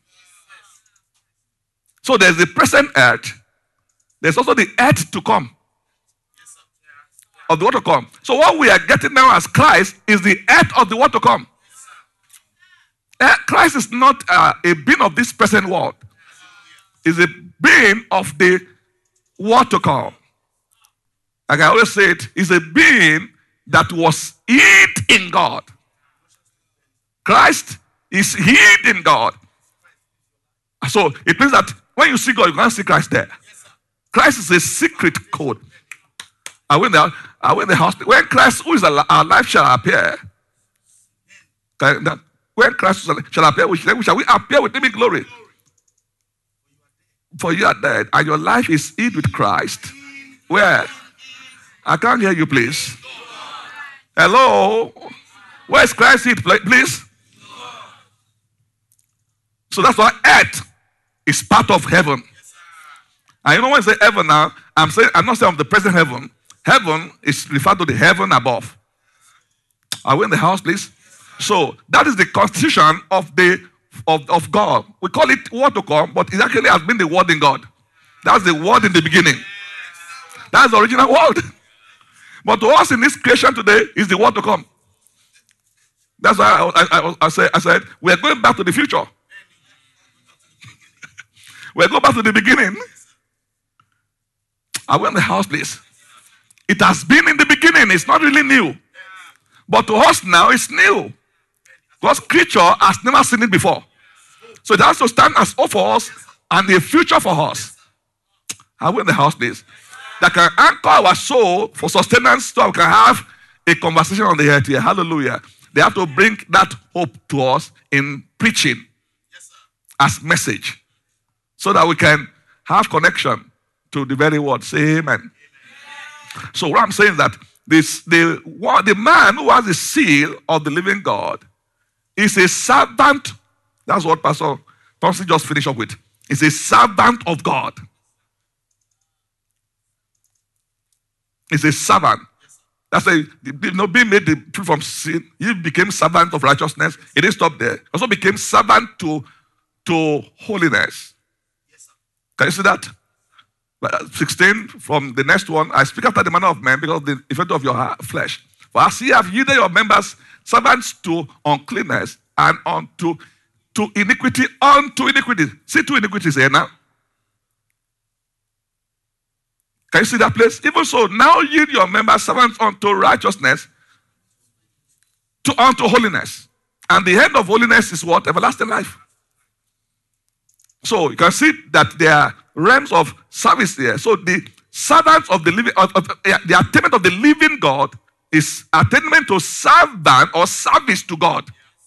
So there's the present earth. There's also the earth to come. Of the world to come. So what we are getting now as Christ is the earth of the world to come. Uh, Christ is not uh, a being of this present world. He's a being of the world to come. Like I always say, it is a being that was hid in God. Christ is hid in God. So it means that when you see God, you can't see Christ there. Christ is a secret code. I went there, I went in the hospital. When Christ, who is our life, shall appear, Okay, that when Christ shall appear, we shall, shall we appear with him in glory? For you are dead, and your life is hid with Christ. Where? I can't hear you, please. Hello? Where is Christ hid, please? So that's why earth is part of heaven. And you know when I say heaven now, I'm saying I'm not saying of the present heaven. Heaven is referred to the heaven above. Are we in the house, please? So that is the constitution of the of, of God. We call it word to come, but it actually has been the word in God. That's the word in the beginning. That's the original word. But to us in this creation today is the word to come. That's why I, I, I, I, said, I said we are going back to the future. We're going back to the beginning. Are we in the house, please? It has been in the beginning. It's not really new. But to us now, it's new. God's creature has never seen it before. So it has to stand as hope for us and a future for us. Are we in the house, please? That can anchor our soul for sustenance so we can have a conversation on the earth here. Hallelujah. They have to bring that hope to us in preaching as message so that we can have connection to the very word. Say amen. Amen. So what I'm saying is that this, the, the man who has the seal of the living God is a servant. That's what Pastor Thompson just finished up with. He's a servant of God. He's a servant. That's a, you know, being made free from sin. He became servant of righteousness. He didn't stop there. He also became servant to, to holiness. Can you see that? sixteen from the next one. I speak after the manner of men because of the effect of your flesh. For as ye have yielded your members servants to uncleanness and unto to iniquity unto iniquity. See two iniquities here now. Can you see that place? Even so, now yield your members servants unto righteousness, to unto holiness. And the end of holiness is what? Everlasting life. So you can see that there are realms of service here. So the servants of the living, of, of, the attainment of the living God is attainment to servant or service to God.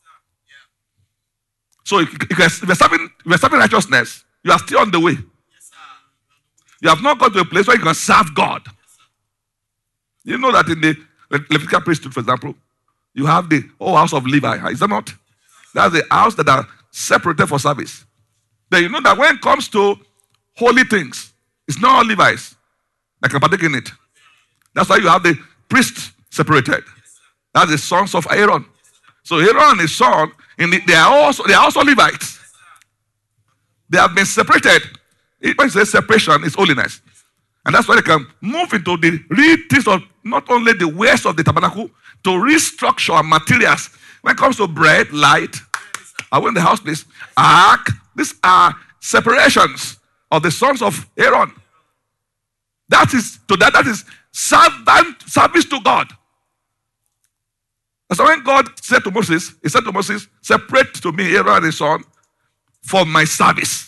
So if you're serving, if you're serving righteousness, you are still on the way. You have not got to a place where you can serve God. You know that in the Levitical priesthood, for example, you have the whole house of Levi. Is that not? That's the house that are separated for service. Then you know that when it comes to holy things, it's not all Levites that can partake in it. That's why you have the priests separated. That's the sons of Aaron. So Aaron and his son, in the, they are also they are also Levites. They have been separated. When you say separation, it's holiness. And that's why they can move into the real things of not only the ways of the tabernacle, to restructure materials. When it comes to bread, light, are we in the house, please? Ark, these are separations of the sons of Aaron. That is to that, that is servant service to God. And so when God said to Moses, he said to Moses, separate to me Aaron and his son for my service.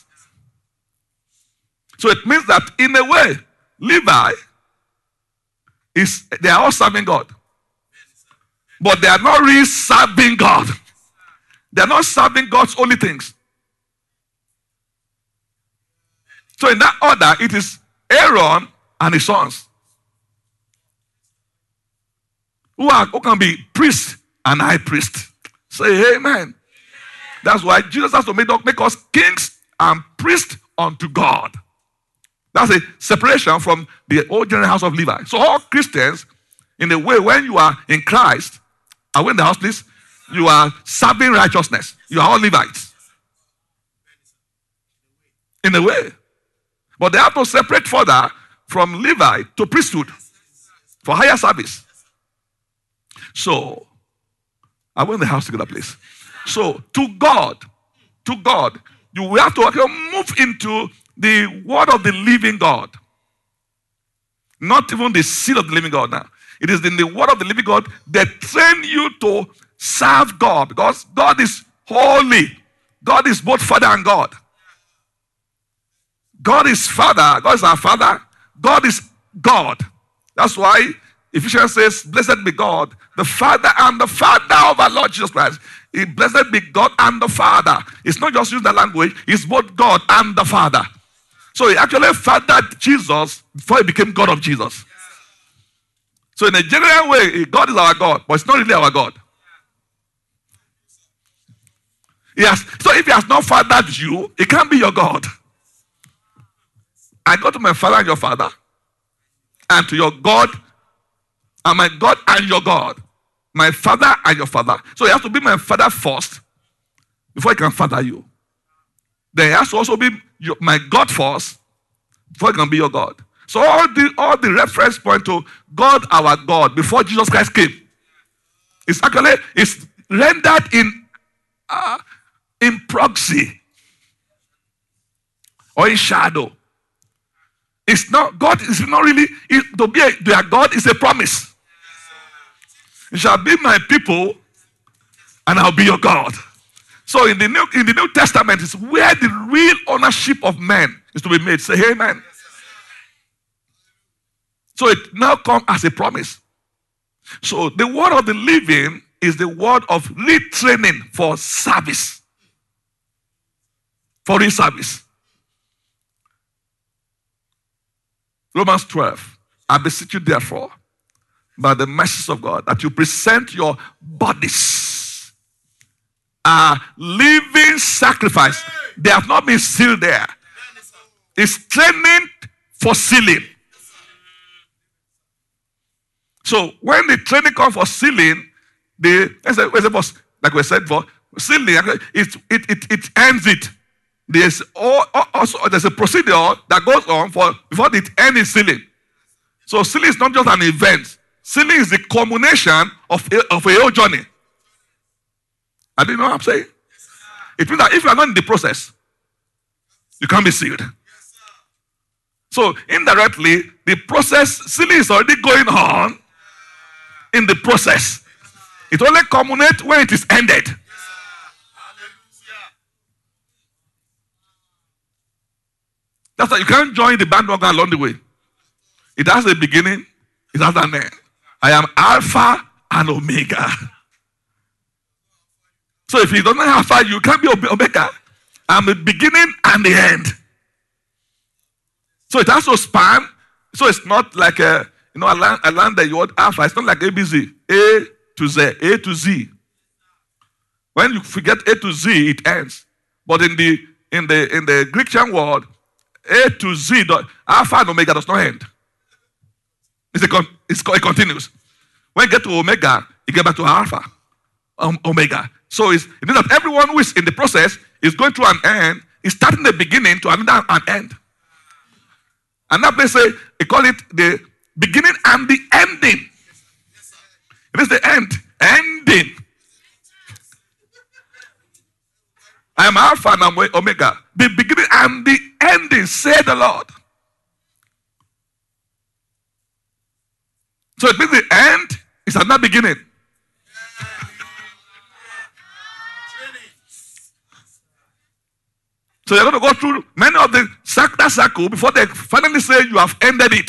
So it means that in a way, Levi is, they are all serving God. But they are not really serving God. They are not serving God's only things. So in that order, it is Aaron and his sons who, are, who can be priest and high priest. Say amen. That's why Jesus has to make, make us kings and priests unto God. That's a separation from the old general house of Levi. So all Christians, in a way, when you are in Christ, are we in the house, please? You are serving righteousness. You are all Levites. In a way. But they have to separate further from Levi to priesthood for higher service. So, are we in the house together, please? So, to God, to God, you will have to move into the word of the living God. Not even the seed of the living God now. It is in the word of the living God that train you to serve God. Because God is holy. God is both Father and God. God is Father. God is our Father. God is God. That's why Ephesians says, blessed be God, the Father and the Father of our Lord Jesus Christ. Blessed be God and the Father. It's not just using the language, it's both God and the Father. So he actually fathered Jesus before he became God of Jesus. So in a general way, God is our God, but it's not really our God. Yes. So if he has not fathered you, he can't be your God. I go to my father and your father, and to your God, and my God and your God. My father and your father. So he has to be my father first before he can father you. Then he has to also be your, my God first before he can be your God. So all the all the reference point to God our God before Jesus Christ came. It's actually it's rendered in uh, in proxy or in shadow. It's not God is not really it, to be a, their God is a promise. You shall be my people, and I'll be your God. So in the New in the New Testament is where the real ownership of man is to be made. Say amen. So it now comes as a promise. So the word of the living is the word of retraining for service. For real service. Romans twelve. I beseech you therefore, by the mercies of God, that you present your bodies a living sacrifice. They have not been sealed there. It's training for sealing. So when the training comes for sealing, the like we said for sealing, it it it, it ends it. There's also there's a procedure that goes on for before it ends in sealing. So sealing is not just an event. Sealing is the culmination of a, of a whole journey. I didn't know what I'm saying. It means that if you are not in the process, you can't be sealed. So indirectly, the process, sealing is already going on in the process. It only culminates when it is ended. That's why you can't join the bandwagon along the way. It has a beginning, it has an end. I am Alpha and Omega. So if you don't know Alpha, you can't be Omega. I'm the beginning and the end. So it has to span. So it's not like a, you know, a land, a land that you want Alpha. It's not like A B C. A to Z. A to Z. When you forget A to Z, it ends. But in the in the in the Greek word, A to Z, Alpha and Omega does not end. It's a, it's, it continues. When you get to Omega, you get back to Alpha, um, Omega. So it's, it means that everyone who is in the process is going through an end, is starting the beginning to another an end. And that place say, they call it the beginning and the ending. It is the end, ending. I am Alpha and I'm Omega. The beginning and the ending, say the Lord. So it means the end is another beginning. So you're going to go through many of the that circle before they finally say you have ended it.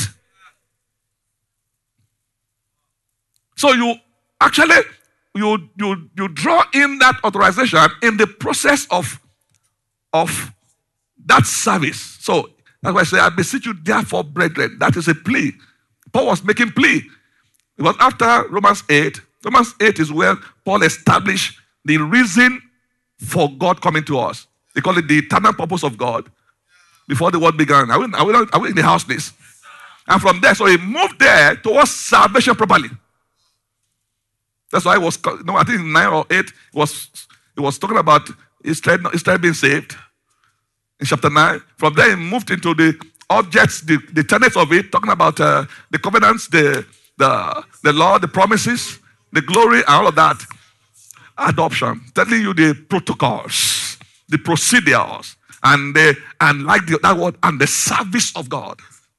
So you actually you you you draw in that authorization in the process of of that service. So that's why I say, I beseech you therefore, brethren. That is a plea. Paul was making plea. Because after Romans eight, Romans eight is where Paul established the reason for God coming to us. They call it the eternal purpose of God before the world began. Are we, are we, not, are we in the house list? And from there, so he moved there towards salvation properly. That's why it was, no, I think in nine or eight, it was, it was talking about Israel, Israel being saved. In chapter nine. From there, he moved into the objects, the, the tenets of it, talking about uh, the covenants, the, the, the law, the promises, the glory, and all of that. Adoption. Telling you the protocols, the procedures, and the, and like the, that word, and the service of God.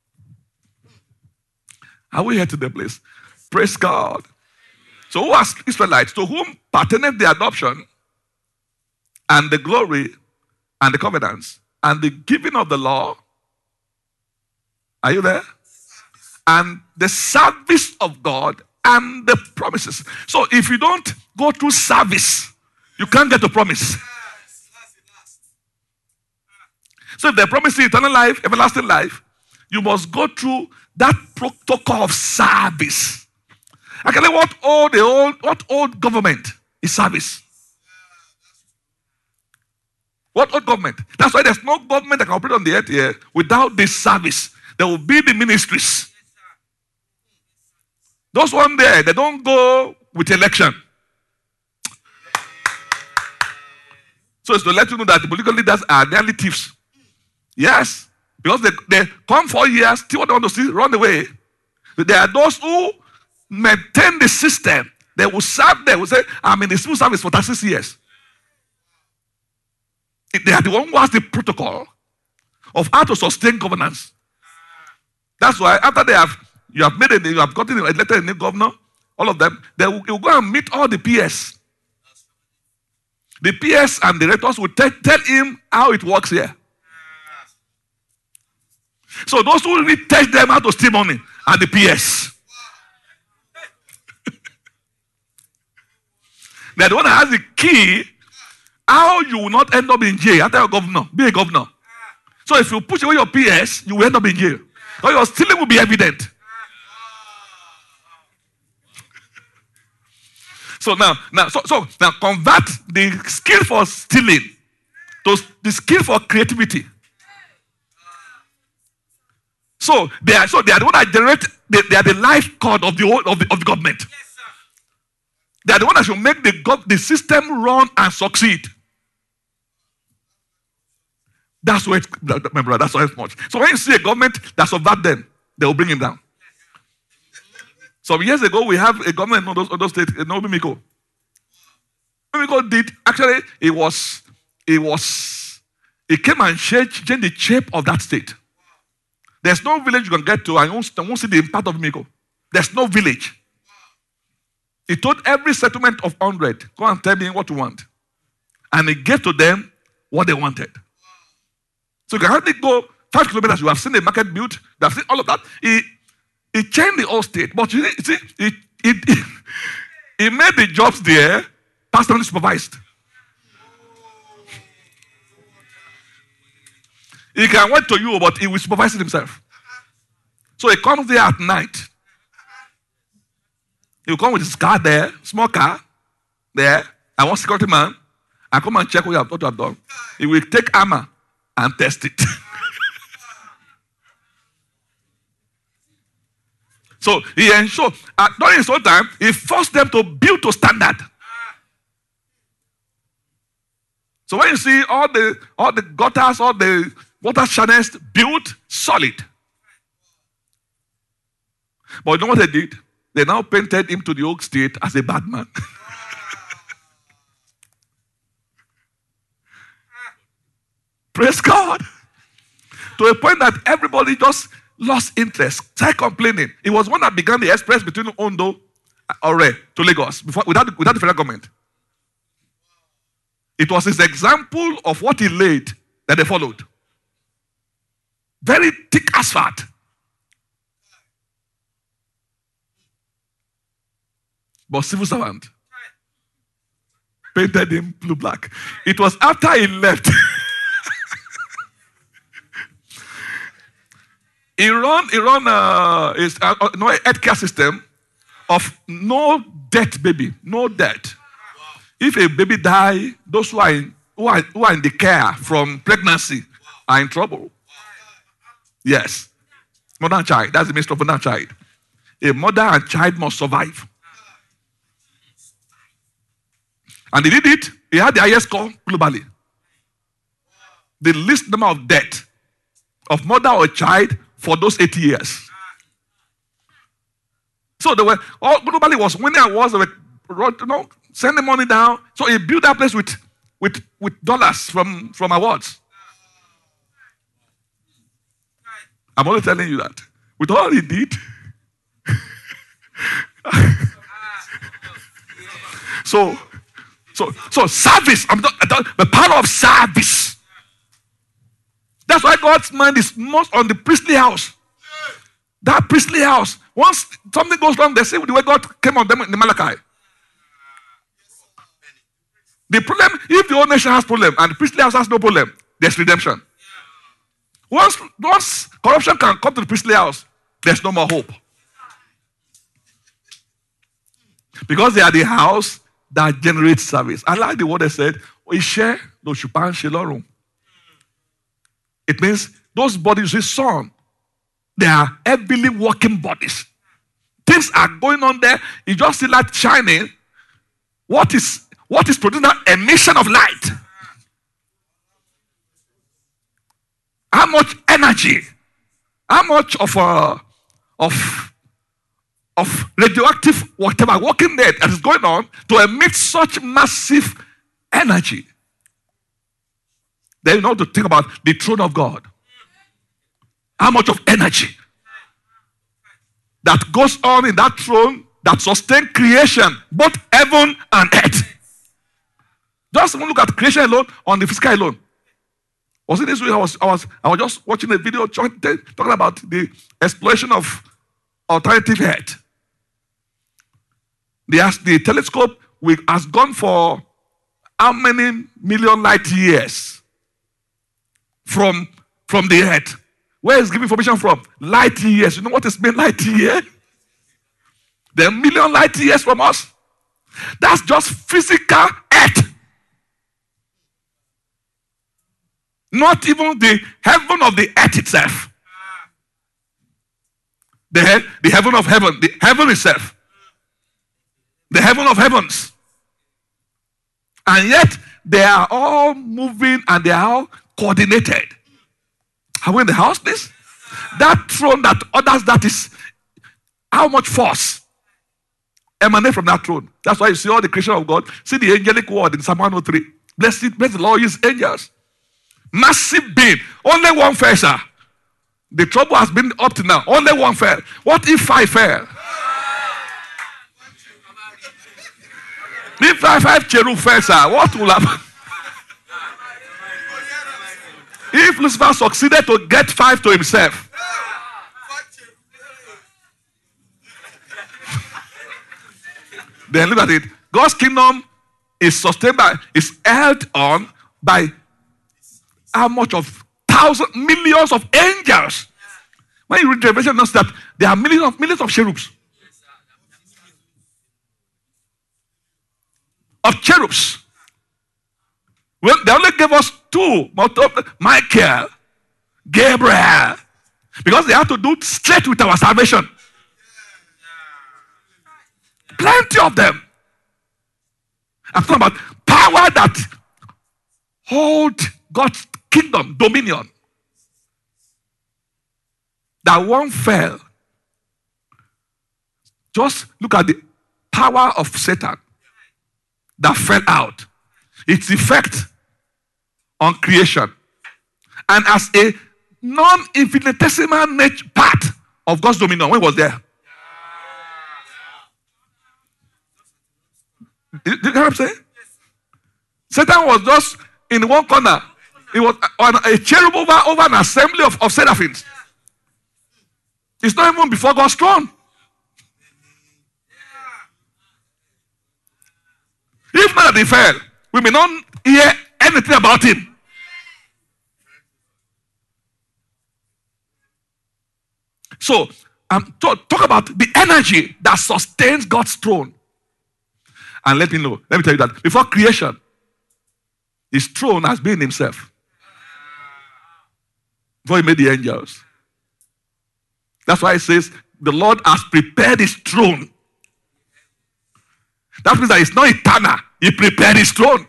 Are we here today, please? Praise God. So who are Israelites? To whom pertaineth the adoption and the glory and the covenants and the giving of the law? Are you there? And the service of God and the promises. So if you don't go through service, You can't get to promise. So if they promise you eternal life, everlasting life, you must go through that protocol of service. Actually, what old the old what old government is service. What old government? That's why there's no government that can operate on the earth here without this service. There will be the ministries. Those one there, they don't go with election. So it's to let you know that the political leaders are nearly thieves. Yes. Because they, they come for years, still what they want to see, run away. There are those who maintain the system. They will serve there, will say, I'm in the civil service for thirty-six years. They are the one who has the protocol of how to sustain governance. That's why after they have you have made a you have gotten elected a new governor, all of them, they will, will go and meet all the P S. The P S and the directors will tell, tell him how it works here. So those who really teach them how to steal money are the P S. They're the one that has the key how you will not end up in jail after you're governor, be a governor. So if you push away your P S, you will end up in jail. Or your stealing will be evident. So now, now, so, so now convert the skill for stealing to the skill for creativity. So they are so they are the one that generate. They, they are the life cord of the whole of the, of the government. They are the one that should make the gov, the system run and succeed. That's why, it, my brother. That's why it's much. So when you see a government that subvert them, they will bring him down. Some years ago, we have a government in those other states, Nobi Miko. Miko did actually. It was, it was, it came and changed, changed the shape of that state. There's no village you can get to and you won't, won't see the impact of Miko. There's no village. He told every settlement of one hundred, go and tell me what you want. And he gave to them what they wanted. So you can hardly go five kilometers. You have seen the market built. You have seen all of that. He, he changed the whole state. But you see, he, he, he, he made the jobs there pastorally supervised. He can wait to you, but he will supervise it himself. So he comes there at night. He will come with his car there, small car, there, and one security man, and come and check what you have, what you have done. He will take hammer and test it. So he ensured, uh, during his own time, he forced them to build to standard. So when you see all the all the gutters, all the water channels built solid. But you know what they did? They now painted him to the old state as a bad man. Praise God. To a point that everybody just lost interest, started complaining. It was one that began the express between Ondo or to Lagos before, without, the, without the federal government. It was his example of what he laid that they followed. Very thick asphalt. But civil servant painted him blue black. It was after he left. he run, he run uh, his uh, no healthcare system of no debt, baby, no debt. If a baby die, those who are in, who are, who are in the care from pregnancy are in trouble. Yes, mother and child. That's the mystery of mother and child. A mother and child must survive. And he did it. He had the highest score globally. The least number of death of mother or child for those eighty years. So they were all globally was winning awards. They were, you know, sending money down. So he built that place with with with dollars from from awards. I'm only telling you that with all he did. so. So, so service, I'm not, the power of service. That's why God's mind is most on the priestly house. That priestly house. Once something goes wrong, they say the way God came on them in the Malachi. The problem, if the whole nation has problem and the priestly house has no problem, there's redemption. Once, once corruption can come to the priestly house, there's no more hope. Because they are the house that generates service. I like the word they said, Ishe lo shupan shelorum. It means those bodies we saw, they are heavily working bodies. Things are going on there. You just see light shining. What is what is producing that emission of light? How much energy? How much of uh, of of radioactive whatever working there that is going on to emit such massive energy? Then you know to think about the throne of God. How much of energy that goes on in that throne that sustains creation, both heaven and earth. Just look at creation alone, on the physical alone. Was it this week I was, I was, I was just watching a video talking about the exploration of alternative earth. The, the telescope has gone for how many million light years from, from the earth? Where is giving information from? Light years. You know what is mean light year? They're a million light years from us. That's just physical earth. Not even the heaven of the earth itself. The, he- the heaven of heaven. The heaven itself. The heaven of heavens. And yet, they are all moving and they are all coordinated. Are we in the house, please? That throne that others, that is how much force emanate from that throne. That's why you see all the creation of God. See the angelic world in Psalm one oh three. Blessed, blessed the Lord, his angels. Massive being. Only one fell, sir. The trouble has been up to now. Only one fell. What if five fell? If five, five cherub fell, sir, what will happen? If Lucifer succeeded to get five to himself, then look at it. God's kingdom is sustained by, is held on by how much of thousands, millions of angels. When you read Revelation, you notice that there are millions of millions of cherubs. Of cherubs. Well, they only gave us two, Michael, Gabriel, because they have to do straight with our salvation. Plenty of them. I'm talking about power that hold God's kingdom, dominion. That one fell. Just look at the power of Satan that fell out. Its effect on creation. And as a non-infinitesimal nature part of God's dominion, when it was there. Do you know what I'm saying? Satan was just in one corner. He was on a cherub over, over an assembly of, of seraphims. It's not even before God's throne. If not that he fell, we may not hear anything about him. So, um, talk, talk about the energy that sustains God's throne. And let me know, let me tell you that before creation, his throne has been himself. Before he made the angels. That's why it says, the Lord has prepared his throne. That means that it's not eternal. He prepared his throne.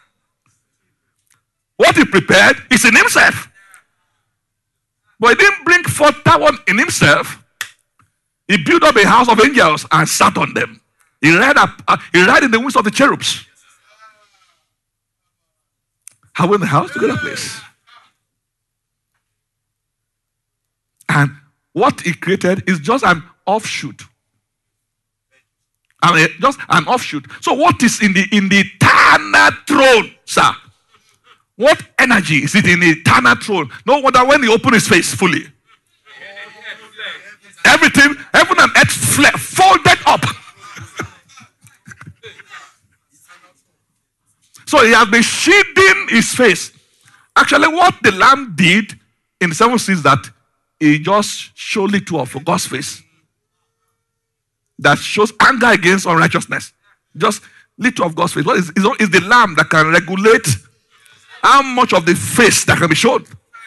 What he prepared is in himself. But he didn't bring forth that one in himself. He built up a house of angels and sat on them. He ride, up, uh, he ride in the wings of the cherubs. How we in the house together, please? And what he created is just an offshoot. I mean, just an offshoot. So what is in the in the eternal throne, sir? What energy is it in the eternal throne? No wonder when he opened his face fully. Everything, heaven and earth fled, folded up. So he has been shielding his face. Actually, what the Lamb did in the seven seals that he just showed it to of God's face. That shows anger against unrighteousness. Just little of God's face. What is, is the Lamb that can regulate how much of the face that can be shown.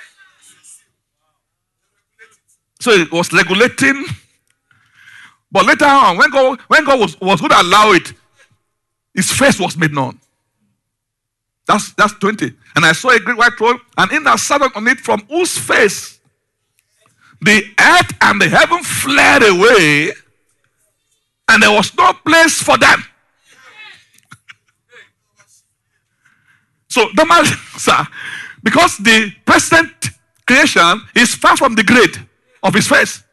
So it was regulating. But later on, when God, when God was, was going to allow it, his face was made known. That's, that's twenty. And I saw a great white throne, and in that sat on it, from whose face the earth and the heaven fled away, and there was no place for them. So, the man, sir, because the present creation is far from the grade of his face.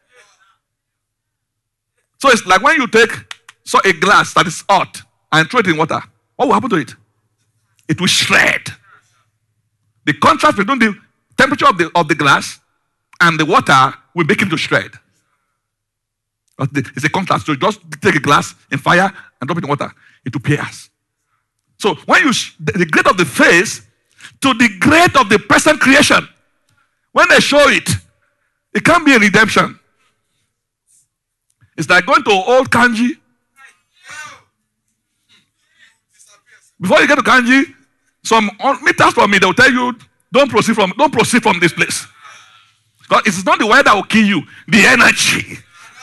So it's like when you take so a glass that is hot and throw it in water. What will happen to it? It will shred. The contrast between the temperature of the, of the glass and the water will make it to shred. It's a contrast. So just take a glass in fire and drop it in water. It will pierce. So when you, the grade of the face to the grade of the present creation, when they show it, it can't be a redemption. It's like going to old Kanji. Before you get to Kanji, some meters from me, they'll tell you, don't proceed from, don't proceed from this place. Because it's not the weather that will kill you, the energy.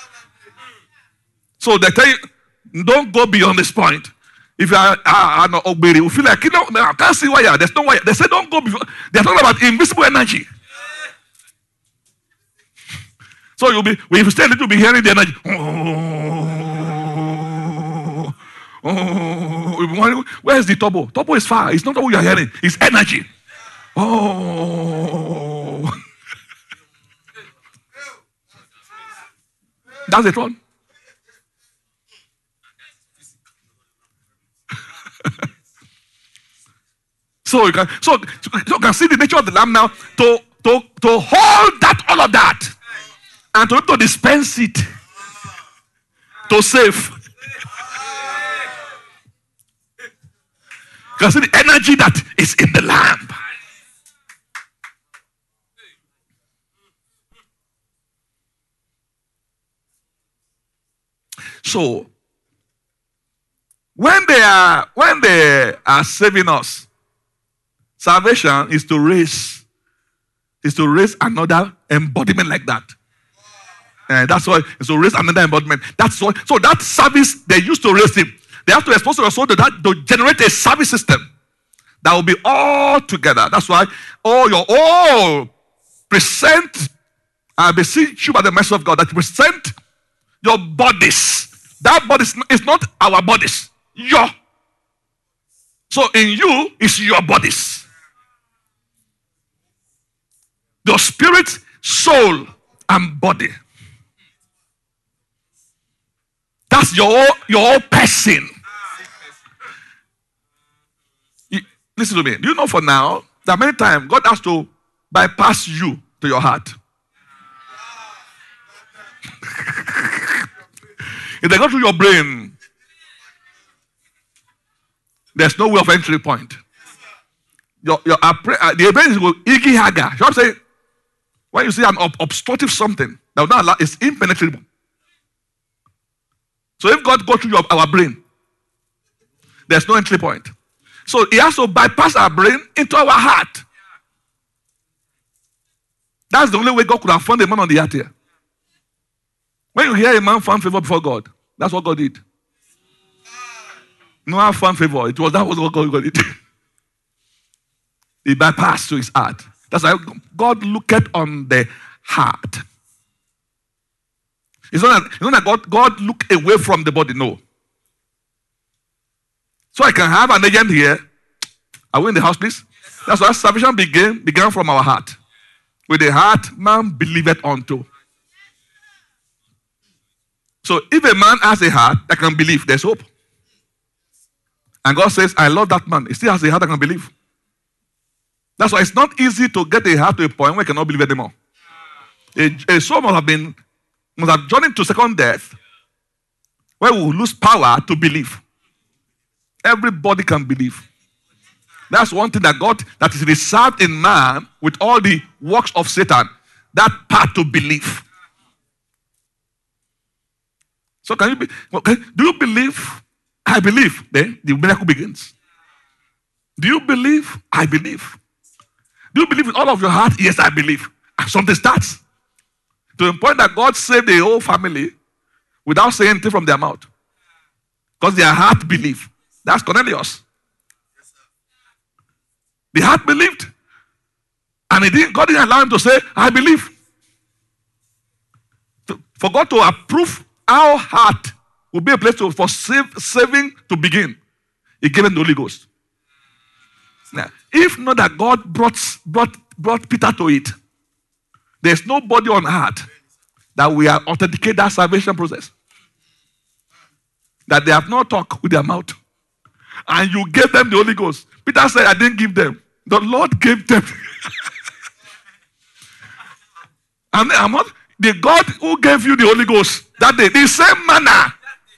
So they tell you, don't go beyond this point. If you are uh, uh, obeying, you feel like, you know, I can't see wire. There's no wire. They say don't go before. They're talking about invisible energy. So you'll be, if you stay a little, you'll be hearing the energy. Oh, oh, you'll be wondering, where is the turbo? Turbo is far. It's not what you're hearing. It's energy. Oh. That's the throne. So you can so, so you can see the nature of the Lamb now to, to, to hold that all of that and to, to dispense it to save. You can see the energy that is in the Lamb. So when they are when they are saving us, salvation is to raise, is to raise another embodiment like that. And that's why it's to raise another embodiment. That's why. So that service they used to raise him, they have to expose to soul to that to generate a service system that will be all together. That's why all your all present. I beseech you by the mercy of God that you present your bodies. That body is not our bodies. Your. So in you is your bodies. Your spirit, soul, and body. That's your, your person. You, listen to me. Do you know for now that many times God has to bypass you to your heart? If they go through your brain, there's no way of entry point. Your, your, uh, the brain is going, Iggy Haga. You know what I'm saying? When you see an ob- obstructive something, that will not allow, it's impenetrable. So if God goes through your, our brain, there's no entry point. So he has to bypass our brain into our heart. That's the only way God could have found a man on the earth here. When you hear a man found favor before God, that's what God did. No, I found favor. It was that was what God did. He bypassed to his heart. That's why God looked on the heart. It's not that, it's not that God, God look away from the body, no. So I can have an agent here. Are we in the house, please? That's why salvation began, began from our heart. With the heart, man believeth unto. So if a man has a heart that can believe, there's hope. And God says, I love that man. He still has a heart that can believe. That's why it's not easy to get a heart to a point where you cannot believe anymore. A, a soul must have been, must have journeyed to second death, where we will lose power to believe. Everybody can believe. That's one thing that God, that is reserved in man with all the works of Satan. That part to believe. So can you be, okay, do you believe? I believe. Then the miracle begins. Do you believe? I believe. Do you believe with all of your heart? Yes, I believe. And something starts. To the point that God saved the whole family without saying anything from their mouth. Because their heart believed. That's Cornelius. The heart believed. And he didn't, God didn't allow him to say, I believe. To, for God to approve our heart will be a place to, for save, saving to begin. He gave him the Holy Ghost. Now, if not that God brought, brought, brought Peter to it, there's nobody on earth that will authenticate that salvation process. That they have not talked with their mouth. And you gave them the Holy Ghost. Peter said, I didn't give them. The Lord gave them. And I'm not, the God who gave you the Holy Ghost that day, the same manner,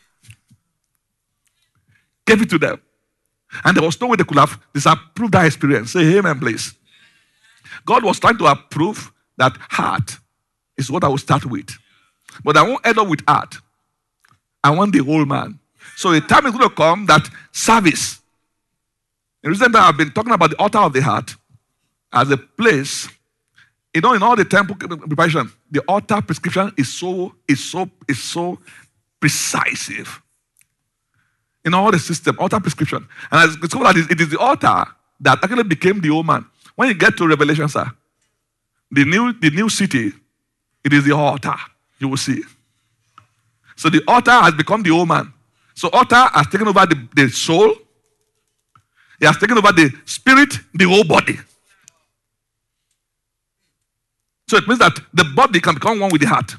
gave it to them. And there was no way they could have disapproved that experience. Say amen, please. God was trying to approve that heart is what I will start with. But I won't end up with heart. I want the whole man. So the time is going to come that service. The reason that I've been talking about the altar of the heart as a place, you know, in all the temple preparation, the altar prescription is so, is so, is so precise. In all the system, altar prescription. And I discovered that it is the altar that actually became the old man. When you get to Revelation, sir, the new, the new city, it is the altar, you will see. So the altar has become the old man. So altar has taken over the, the soul. It has taken over the spirit, the whole body. So it means that the body can become one with the heart.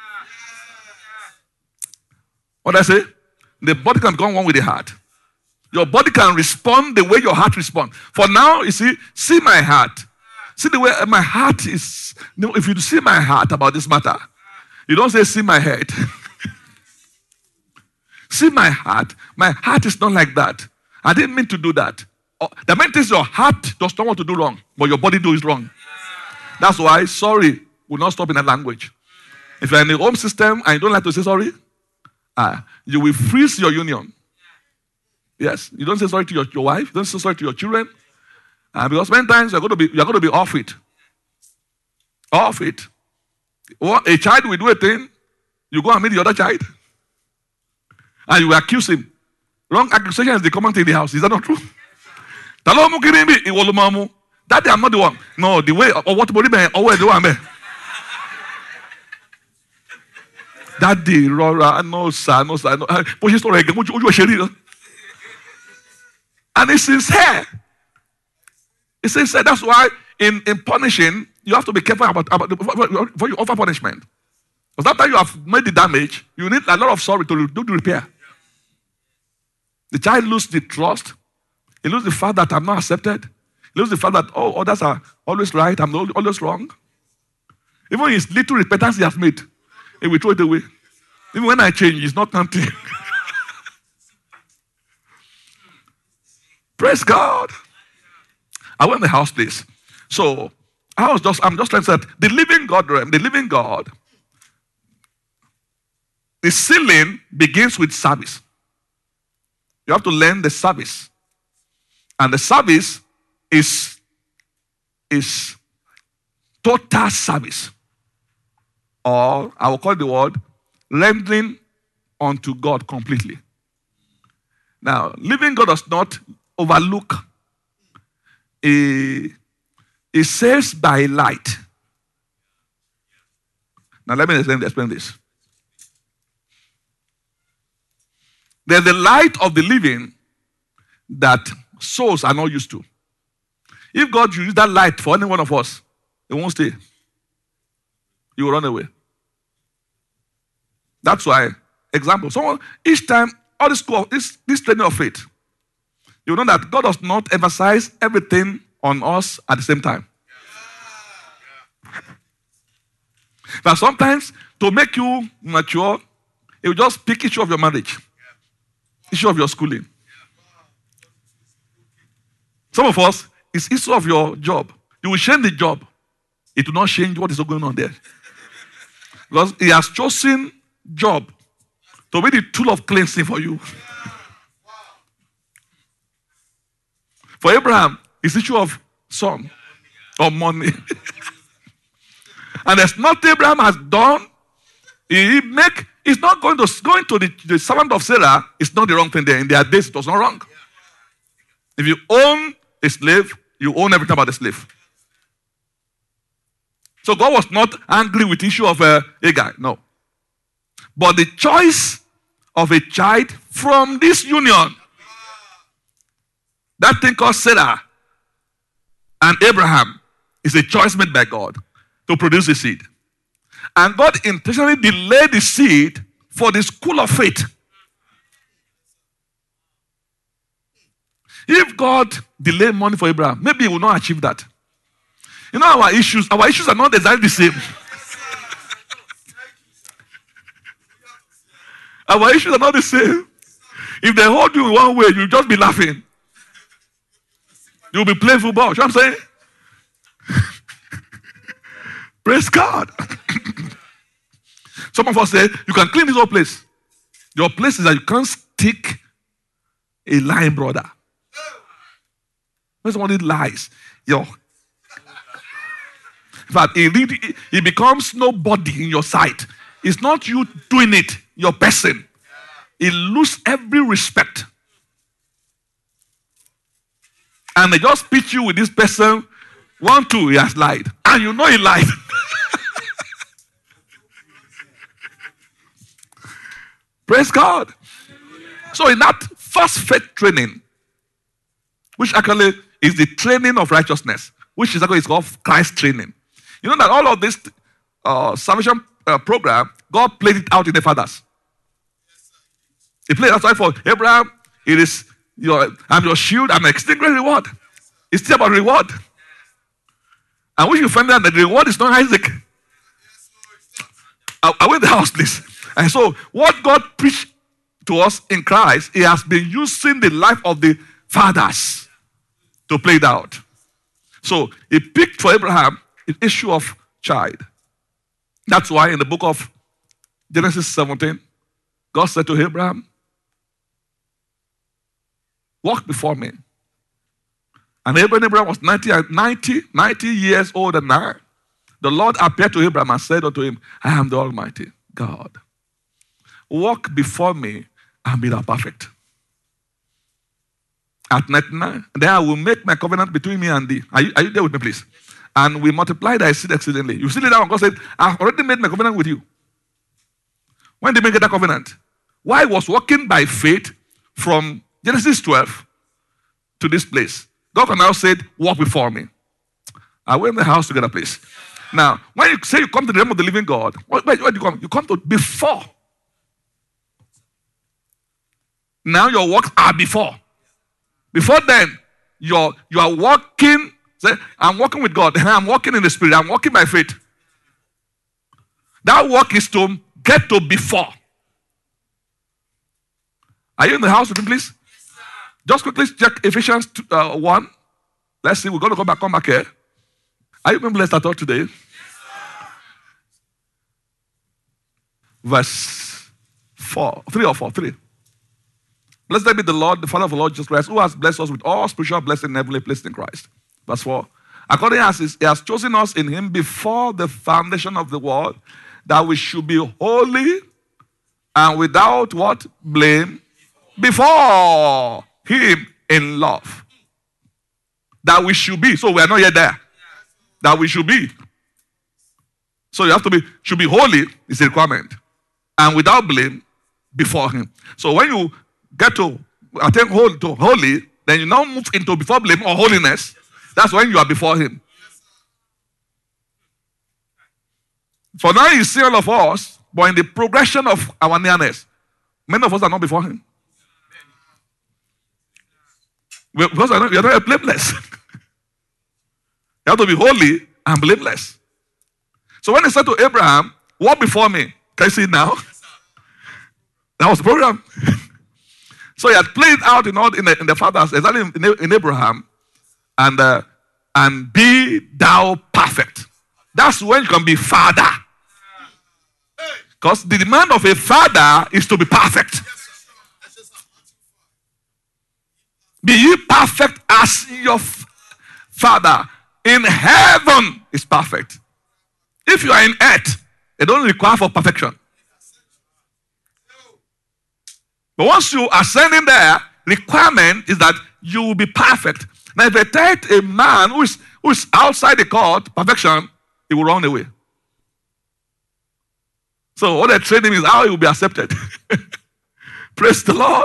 What did I say? The body can become one with the heart. Your body can respond the way your heart responds. For now, you see, see my heart. See the way my heart is. If you see my heart about this matter, you don't say, see my head. See my heart. My heart is not like that. I didn't mean to do that. The main thing is your heart does not want to do wrong, but your body does wrong. That's why sorry will not stop in that language. If you're in the home system and you don't like to say sorry, uh, you will freeze your union. Yes, you don't say sorry to your, your wife, you don't say sorry to your children. Uh, because many times you're going to be you're going to be off it. Off it. Or a child will do a thing, you go and meet the other child. And you accuse him. Wrong accusation is the common thing in the house. Is that not true? Daddy, I'm not the one. No, the way or what body man or where the one. Daddy, Rora, no sir, no sir, no. And it's sincere. It's sincere. That's why in, in punishing, you have to be careful about, about before you offer punishment. Because after you have made the damage, you need a lot of sorry to do the repair. The child loses the trust. He loses the fact that I'm not accepted. He loses the fact that, oh, others are always right, I'm always wrong. Even his little repentance he has made, he will throw it away. Even when I change, it's not counting. Praise God. I went in the house place. So I was just, I'm just trying to say that the living God realm, the living God, the ceiling begins with service. You have to learn the service. And the service is, is total service. Or I will call it the word rendering unto God completely. Now, living God does not overlook. It saves by light. Now, let me explain this. There's the light of the living that souls are not used to. If God uses that light for any one of us, it won't stay. You will run away. That's why, example, someone, each time, all this, this, this training of faith, you know that God does not emphasize everything on us at the same time. But sometimes, to make you mature, it will just pick issue of your marriage, issue of your schooling. Some of us, it's issue of your job. You will change the job. It will not change what is going on there. Because he has chosen job to be the tool of cleansing for you. For Abraham, it's issue of son or money. And there's nothing Abraham has done. He make, he's not going to, going to the, the servant of Sarah, it's not the wrong thing there. In their days, it was not wrong. If you own a slave, you own everything about the slave. So God was not angry with the issue of uh, a guy, no. But the choice of a child from this union, that thing called Sarah and Abraham, is a choice made by God to produce a seed. And God intentionally delayed the seed for the school of faith. If God delayed money for Abraham, maybe he will not achieve that. You know our issues, our issues are not exactly the same. Our issues are not the same. If they hold you in one way, you'll just be laughing. You'll be playing football. You know what I'm saying? Praise God. Some of us say, you can clean this whole place. Your place is that you can't stick a lying brother. When somebody lies, yo. In fact, it, really, it becomes nobody in your sight. It's not you doing it, your person. It loses every respect. And they just pitch you with this person. One, two, he has lied. And you know he lied. Praise God. So in that first faith training, which actually is the training of righteousness, which is actually is called Christ training. You know that all of this uh, salvation uh, program, God played it out in the fathers. He played it out for Abraham. It is your, I'm your shield, I'm an extinguished reward. It's still about reward. And when you find out that the reward is not Isaac. I, I went to the house, please. And so, what God preached to us in Christ, He has been using the life of the fathers to play it out. So, He picked for Abraham an issue of child. That's why in the book of Genesis seventeen, God said to Abraham, walk before me. And Abraham was ninety, ninety, ninety years old and now. The Lord appeared to Abraham and said unto him, I am the Almighty God. Walk before me and be thou perfect. At ninety-nine, then I will make my covenant between me and thee. Are you, are you there with me, please? And we multiply thy seed exceedingly. You see that God said, I've already made my covenant with you. When did they make that covenant? Why was walking by faith from Genesis twelve to this place? God can now say, walk before me. I went in the house together, please. Now, when you say you come to the realm of the living God, where, where do you come? You come to before. Now your works are before. Before then, you're, you are walking. Say, I'm walking with God. I'm walking in the Spirit. I'm walking by faith. That work is to get to before. Are you in the house with me, please? Just quickly check Ephesians two, uh, one. Let's see. We're going to come back, come back here. Are you being blessed at all today? Verse four. Three or four. Three. Blessed be the Lord, the Father of the Lord Jesus Christ, who has blessed us with all spiritual blessings in heavenly places in Christ. Verse four. According as He has chosen us in Him before the foundation of the world, that we should be holy and without what? Blame. Before Him in love. That we should be. So we are not yet there. That we should be. So you have to be, should be holy is a requirement. And without blame before Him. So when you get to attain holy, to holy, then you now move into before blame or holiness. That's when you are before Him. For now you see all of us, but in the progression of our nearness, many of us are not before Him. Because we are not, we are not blameless. You have to be holy and blameless. So when He said to Abraham, walk before me, can you see it now? That was the program. So He had played out in all in the, in the fathers, exactly in, in Abraham. And, uh, and be thou perfect. That's when you can be father. Because the demand of a father is to be perfect. Be ye perfect as your f- father in heaven is perfect. If you are in earth, they don't require for perfection. But once you ascend in there, requirement is that you will be perfect. Now, if they take a man who is, who is outside the court, perfection, he will run away. So what they train him is how he will be accepted. Praise the Lord.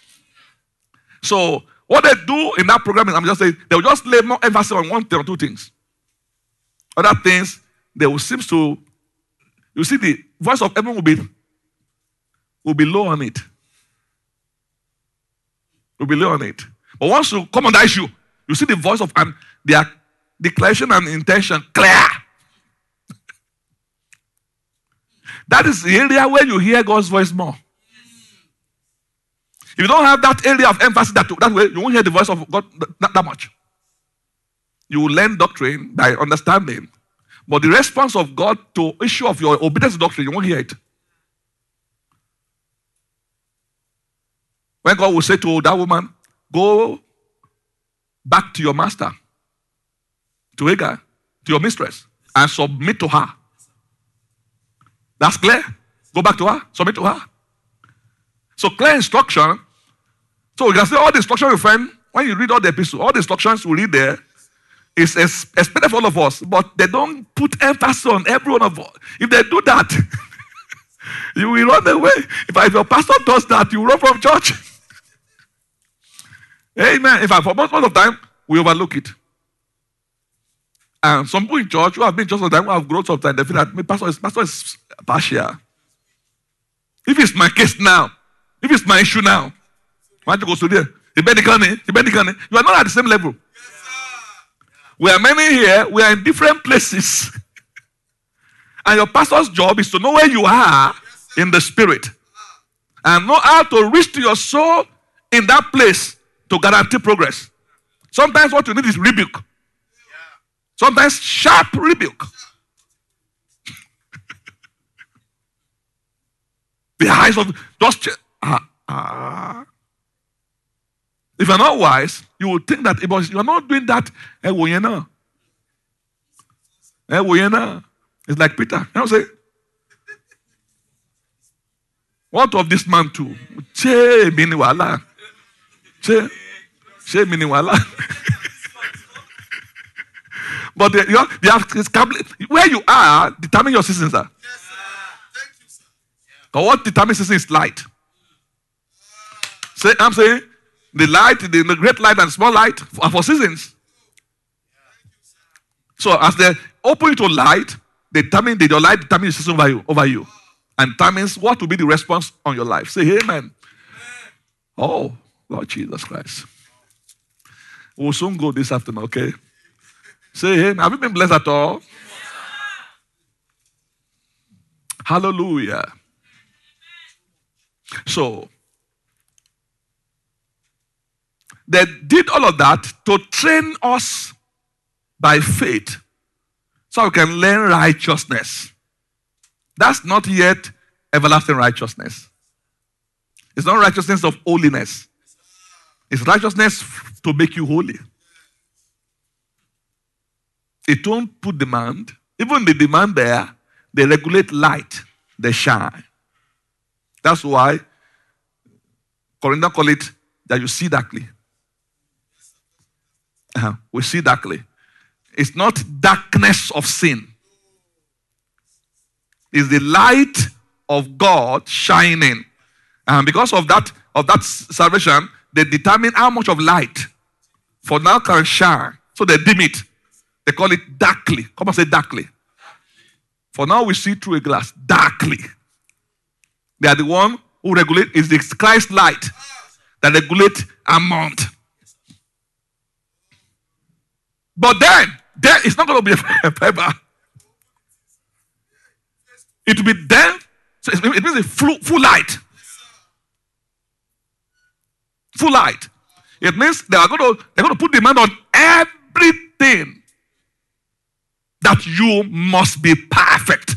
So what they do in that program is, I'm just saying, they will just lay more emphasis on one thing or two things. Other things, they will seem to, you see, the voice of heaven will be, will be low on it. Will be low on it. But once you come on that issue, you see the voice of and their declaration and intention clear. That is the area where you hear God's voice more. If you don't have that area of emphasis, that, that way, you won't hear the voice of God that, that much. You will learn doctrine by understanding. But the response of God to issue of your obedience to doctrine, you won't hear it. When God will say to that woman, go back to your master, to Hagar, to your mistress, and submit to her. That's clear. Go back to her, submit to her. So clear instruction. So you can say all the instructions you find, when you read all the epistles, all the instructions you read there, is expected for all of us, but they don't put emphasis on every one of us. If they do that, you will run away. If, if your pastor does that, you run from church. Amen. In fact, for most, most of the time, we overlook it. And some people in church who have been just for time, who have grown sometimes, they feel that my pastor is, pastor is partial. If it's my case now, if it's my issue now, why don't you go to there? You are not at the same level. We are many here, we are in different places. And your pastor's job is to know where you are in the spirit. And know how to reach to your soul in that place to guarantee progress. Sometimes what you need is rebuke. Sometimes sharp rebuke. The eyes of just ah, ah. If you're not wise, you will think that if you're not doing that, eh, well, you know. Eh, well, you know. It's like Peter. You know what I'm saying? What of this man too? Che mini wala. Che, che mini wala. But you have, you have where you are determine your seasons are. Yes, sir. Thank you, sir. But what determines season is light. Say, I'm saying the light, the, the great light and small light are for seasons. So as they open to light, they determine the your light determines the season over you, over you, and determines what will be the response on your life. Say amen. Amen. Oh, Lord Jesus Christ. We'll soon go this afternoon, okay? Say amen. Have you been blessed at all? Yes, hallelujah. So, they did all of that to train us by faith so we can learn righteousness. That's not yet everlasting righteousness. It's not righteousness of holiness. It's righteousness to make you holy. It don't put demand. Even the demand there, they regulate light, they shine. That's why Corinthians call it that you see darkly. Uh-huh. We see darkly. It's not darkness of sin. It's the light of God shining. And because of that, of that salvation, they determine how much of light for now can shine. So they dim it. They call it darkly. Come on, say darkly. For now we see through a glass. Darkly. They are the one who regulate. Is the Christ light that regulate amount. But then, then it's not going to be forever. It will be then. So it means a full, full light. Full light. It means they are going to they're going to put demand on every thing that you must be perfect.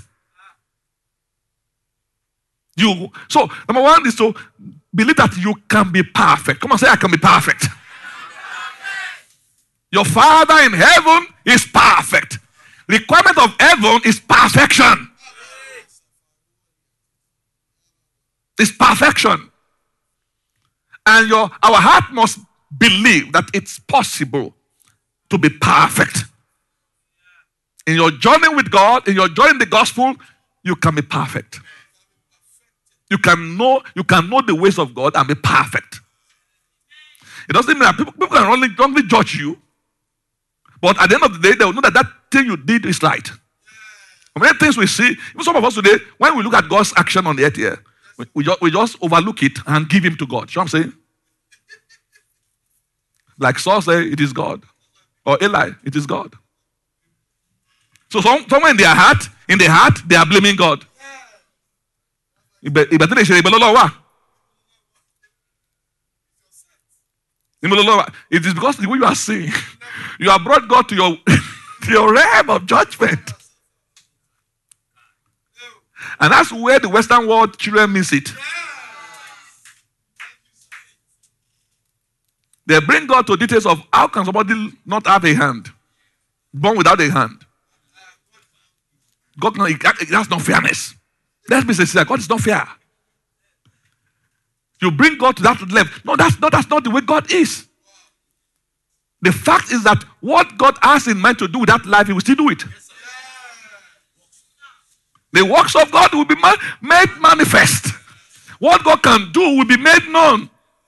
You so number one is to believe that you can be perfect. Come on, say I can be perfect. Your Father in heaven is perfect. Requirement of heaven is perfection. It's perfection. And your our heart must believe that it's possible to be perfect. In your journey with God, in your journey in the gospel, you can be perfect. You can know, you can know the ways of God and be perfect. It doesn't mean that people, people can only, only judge you, but at the end of the day, they will know that that thing you did is right. Many things we see, even some of us today, when we look at God's action on the earth here, we, we, just, we just overlook it and give him to God. You know what I'm saying? Like Saul said, it is God. Or Eli, it is God. So some, somewhere in their heart, in their heart, they are blaming God. It is because the way you are seeing, you have brought God to your, to your realm of judgment. And that's where the Western world children miss it. They bring God to details of how can somebody not have a hand, born without a hand. God, that's not fairness. Let's be sincere. God is not fair. You bring God to that level. No, that's not, that's not the way God is. The fact is that what God has in mind to do with that life, he will still do it. The works of God will be made manifest. What God can do will be made known.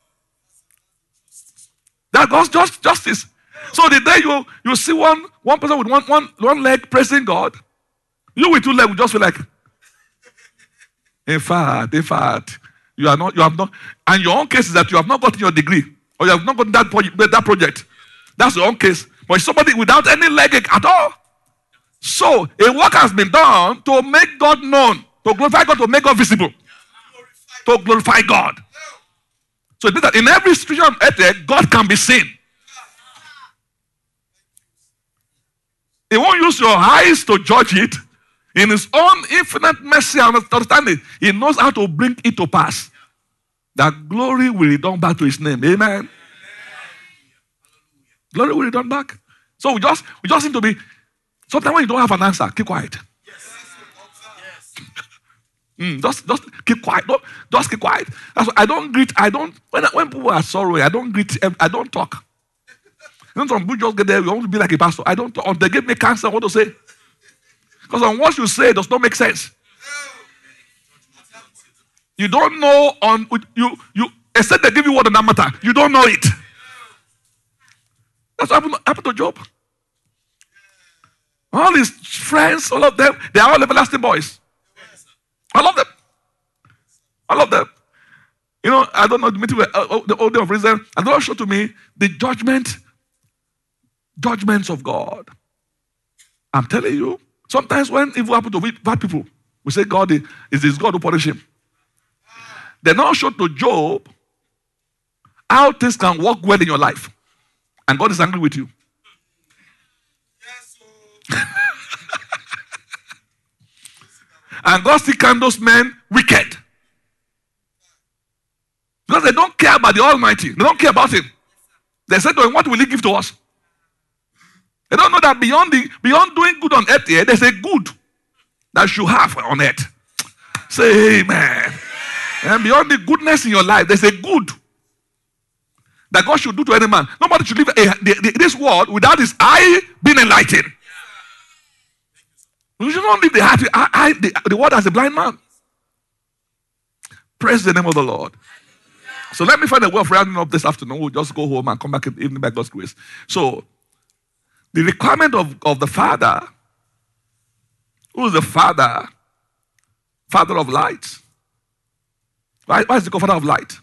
That's God's just, justice. So the day you, you see one, one person with one, one, one leg praising God, you with two legs will just feel like, in fact, in fact, you are not, you have not, and your own case is that you have not gotten your degree, or you have not gotten that, that project. That's your own case. But somebody without any leg at all. So a work has been done to make God known, to glorify God, to make God visible, to glorify God. So it means that in every situation on earth, God can be seen. He won't use your eyes to judge it. In his own infinite mercy and understanding, he knows how to bring it to pass. That glory will return back to his name. Amen. Amen. Glory will return back. So we just we just need to be. Sometimes when you don't have an answer, keep quiet. Yes. mm, just just keep quiet. Don't, just keep quiet. That's why I don't greet. I don't when when people are sorrowing, I don't greet. I don't talk. You know, some people just get there. You want to be like a pastor. I don't talk. They give me cancer. What to say? Because on what you say does not make sense. You don't know on you you except they give you what does not matter. You don't know it. That's what happened, happened to Job. All his friends, all of them, they are all everlasting boys. All of them. All of them. You know, I don't know the meeting where uh, the old day of reason, and the Lord showed to me the judgment, judgments of God. I'm telling you. Sometimes when evil happens to bad people, we say God is, is this God who punish him. They now show to Job how things can work well in your life. And God is angry with you. And God still can those men wicked. Because they don't care about the Almighty. They don't care about him. They said to him, what will he give to us? They don't know that beyond the beyond doing good on earth here, there's a good that you have on earth. Say amen. And beyond the goodness in your life, there's a good that God should do to any man. Nobody should live a, the, the, this world without his eye being enlightened. You should not leave the, heart, eye, the, the world as a blind man. Praise the name of the Lord. So let me find a way of rounding up this afternoon. We'll just go home and come back in the evening by God's grace. So, the requirement of, of the Father, who is the Father? Father of light. Why, why is he called Father of light?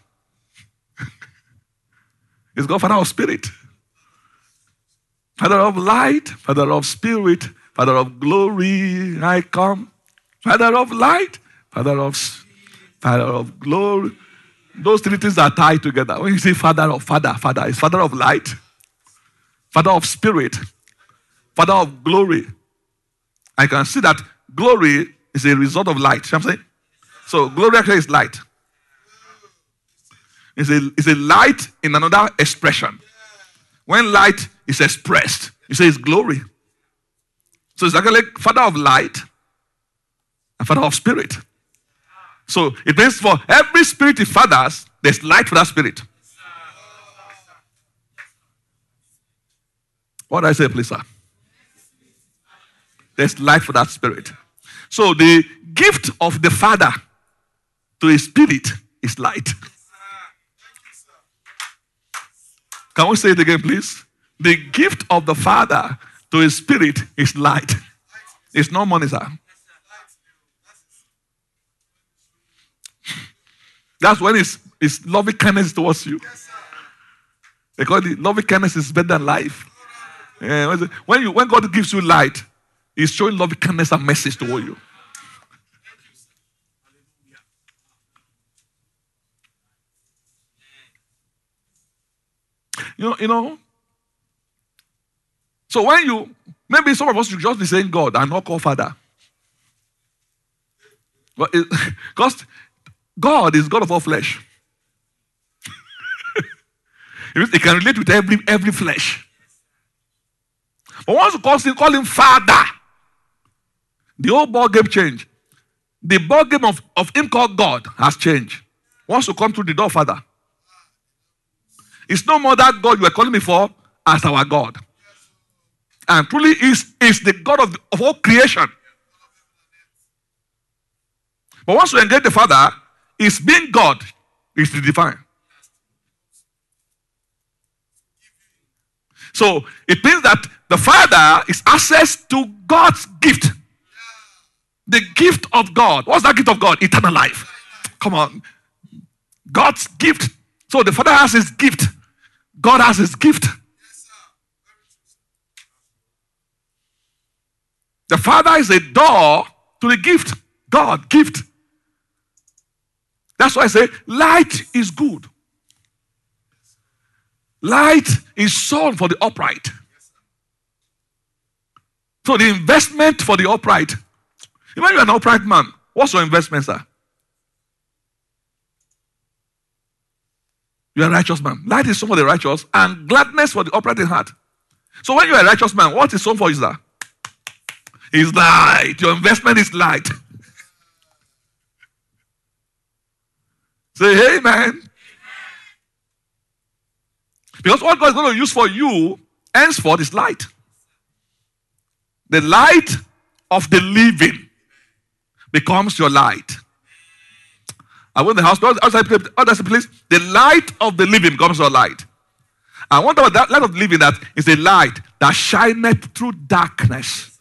He's called Father of spirit. Father of light, Father of spirit, Father of glory, I come. Father of light, Father of Father of glory. Those three things are tied together. When you say Father of Father, Father is Father of light, Father of spirit, Father of glory. I can see that glory is a result of light. You know what I'm saying? So glory actually is light. It's a, it's a light in another expression. When light is expressed, you say it's glory. So it's actually Father of light and Father of spirit. So it means for every spirit he fathers, there's light for that spirit. What did I say, please, sir? There's light for that spirit. So the gift of the Father to his spirit is light. Can we say it again, please? The gift of the Father to his spirit is light. It's not money, sir. That's when it's, it's loving kindness towards you. Because the loving kindness is better than life. Yeah, when, you, when God gives you light, he's showing loving kindness and message toward you. You know, you know. So when you, maybe some of us should just be saying God and not call Father. But it, because God is God of all flesh. It means he can relate with every, every flesh. But once you call him, call him Father, the whole ball game changed. The ball game of, of him called God has changed. Once you come through the door, Father. It's no more that God you were calling me for as our God. And truly is, is the God of, the, of all creation. But once you engage the Father, it's being God is the divine. So it means that the Father is access to God's gift. The gift of God. What's that gift of God? Eternal life. Come on. God's gift. So the Father has his gift. God has his gift. The Father is a door to the gift. God, gift. That's why I say light is good. Light is sown for the upright. So the investment for the upright. When you're an upright man, what's your investment, sir? You're a righteous man. Light is sown for the righteous and gladness for the upright in heart. So when you're a righteous man, what is sown for you, sir? Is light. Your investment is light. Say, hey, man. Because what God is going to use for you, henceforth, is light. The light of the living becomes your light. I went in the house, outside the place, the light of the living becomes your light. I wonder about that light of the living that is a light that shineth through darkness.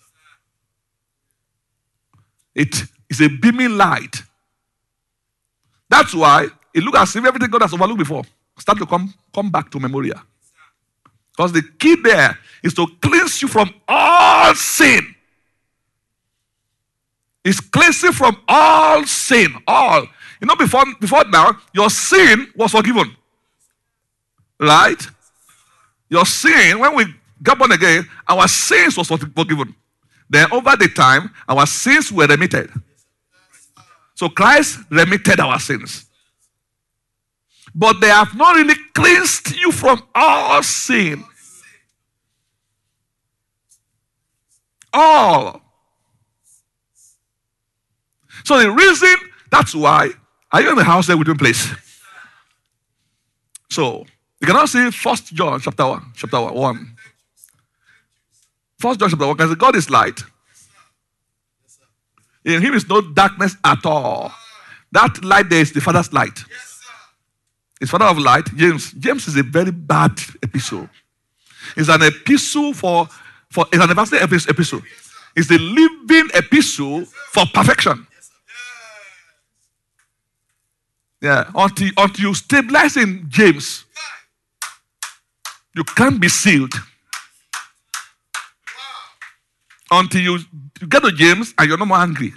It is a beaming light. That's why it looks as if everything God has overlooked before start to come, come back to memorial. Because the key there is to cleanse you from all sin. It's cleansing from all sin. All. You know, before, before now, your sin was forgiven. Right? Your sin, when we got born again, our sins was forgiven. Then over the time, our sins were remitted. So Christ remitted our sins. But they have not really cleansed you from all sin. All. So the reason, that's why, are you in the house there with me, please? So, you cannot see First John chapter one, chapter one. First John chapter one, because God is light. In him is no darkness at all. That light there is the Father's light. It's Father of light. James. James is a very bad epistle. It's an epistle for, for it's an evangelistic epistle. It's the living epistle for perfection. Yeah. Until, until you stabilize in James, you can't be sealed. Until you, you get to James and you're no more angry.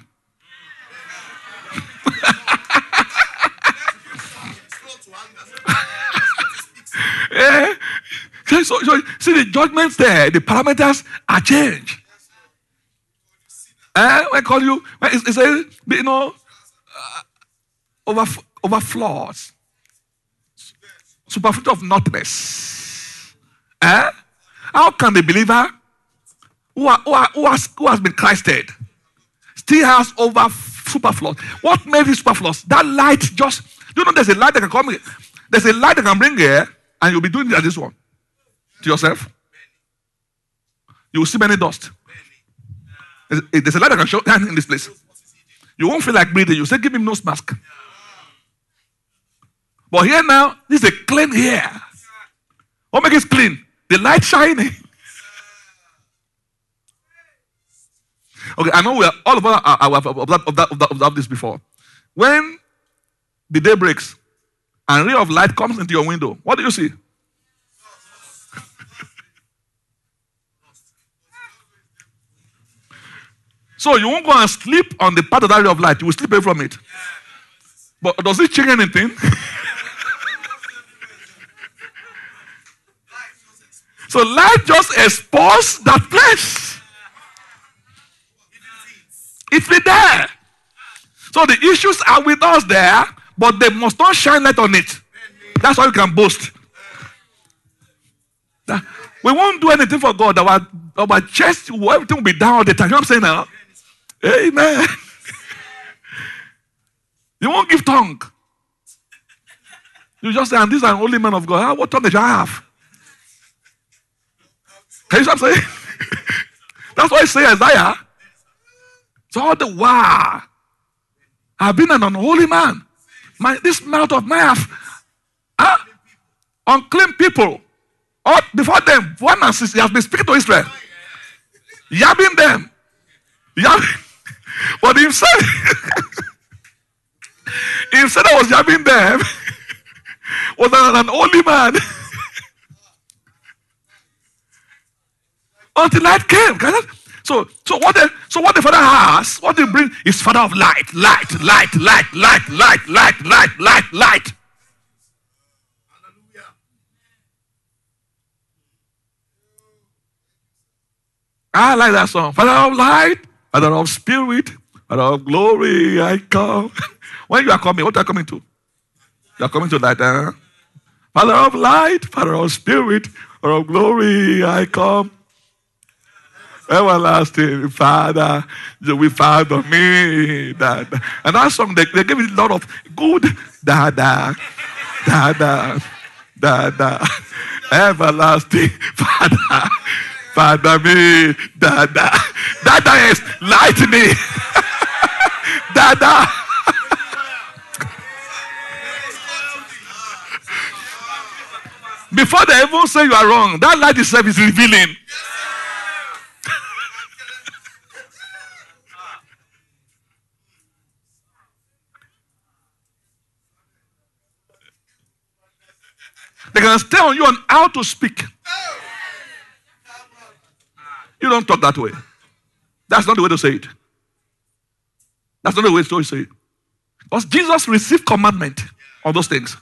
Yeah. So, so, so see the judgments there, the parameters are changed. Eh? When I call you, when it, it says, you know, uh, over, overflows, superficial of nothingness. Eh? How can the believer who, are, who, are, who, has, who has been Christed still has over superfluous? What made it superfluous? That light just, you know, there's a light that can come here. There's a light that can bring here, and you'll be doing it at this one to yourself. You will see many dust. There's, there's a light that can show in this place. You won't feel like breathing. You say, give me nose mask. But here now, this is a clean air. What makes it clean? The light shining. Okay, I know we are, all of us are, are, have observed, observed, observed this before. When the day breaks and a ray of light comes into your window, what do you see? So you won't go and sleep on the part of that ray of light. You will sleep away from it. But does it change anything? So light just exposes that place. It's been there. So the issues are with us there, but they must not shine light on it. That's why we can boast. We won't do anything for God. Our, our chest, everything will be down all the time. You know what I'm saying now? Amen. You won't give tongue. You just say, and this is an holy man of God. Ah, what tongue did I have? Can you see what I'm saying? That's why I say Isaiah. So all the while, I've been an unholy man. My, this mouth of my mouth, ah, unclean people. All before them, one and six, he has been speaking to Israel, yabbing them, yabbing. But himself, himself that was yabbing them was an, an holy man. Until light came. So, so what the so what the Father has, what they bring is Father of light, light, light, light, light, light, light, light, light, light. Hallelujah. I like that song. Father of light, Father of spirit, Father of glory, I come. When you are coming, what are you coming to? You are coming to light, huh? Father of light, Father of spirit, Father of glory, I come. Everlasting Father, we Father me. Da, da. And that song, they, they give it a lot of good da da da da da da. Everlasting Father, Father me da da. Da da is light me. Da da. Before they even say you are wrong, that light itself is revealing. They can stay on you on how to speak. You don't talk that way. That's not the way to say it. That's not the way to say it. Because Jesus received commandment on those things.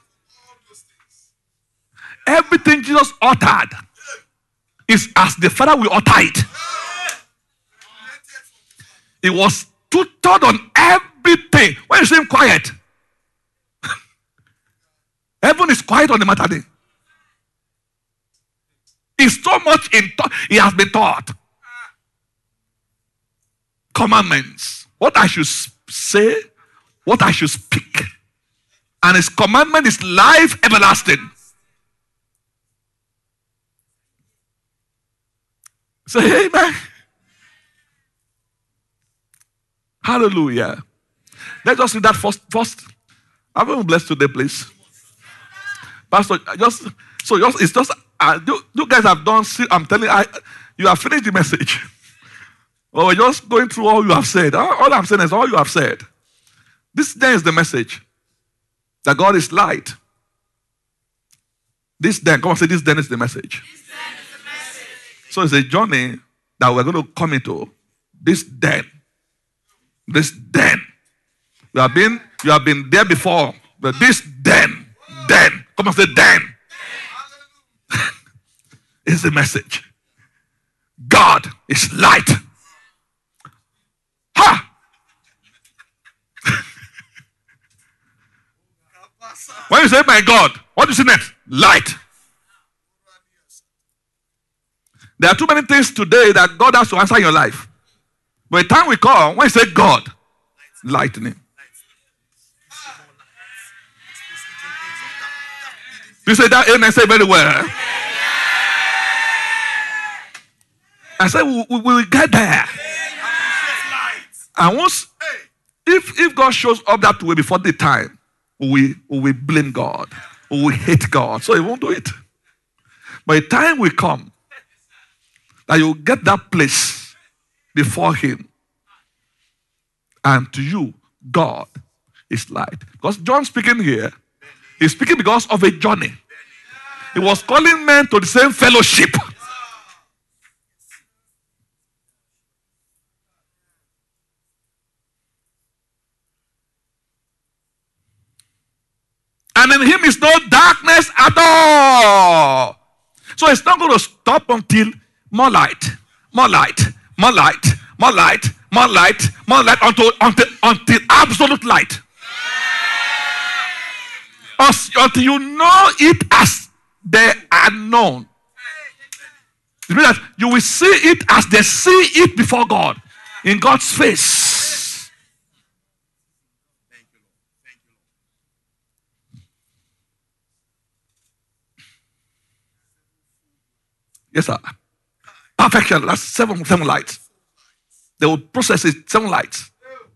Everything Jesus uttered is as the Father will utter it. It was tutored on everything. When you say quiet, heaven is quiet on the matter day. It's so much in thought. He has been taught. Commandments. What I should say, what I should speak. And his commandment is life everlasting. Say amen. Hallelujah. Let's just read that first. First. Have you been blessed today, please? Pastor, just so just, it's just uh, you, you guys have done. See, I'm telling you, I, you have finished the message. Well, we're just going through all you have said. All, all I'm saying is all you have said. This then is the message that God is light. This then, come on, say this then is the message. This then is the message. So it's a journey that we're going to come into. This then, this then. You have been, you have been there before, but this then, then. Come on, say then. is the message. God is light. Ha! When you say, my God, what do you see next? Light. There are too many things today that God has to answer in your life. By the time we call, when you say God, lightning. You say that amen, say very well. I said we, we, we will get there. And once, if, if God shows up that way before the time, we will blame God. We will hate God. So he won't do it. By the time we come, that you get that place before him. And to you, God is light. Because John speaking here, he's speaking because of a journey. He was calling men to the same fellowship. And in him is no darkness at all. So it's not going to stop until more light, more light, more light, more light, more light, more light, until, until, until absolute light. Until you know it as they are known. It means that you will see it as they see it before God, in God's face. Yes, sir. Perfection. That's seven, seven lights. They will process it, seven lights.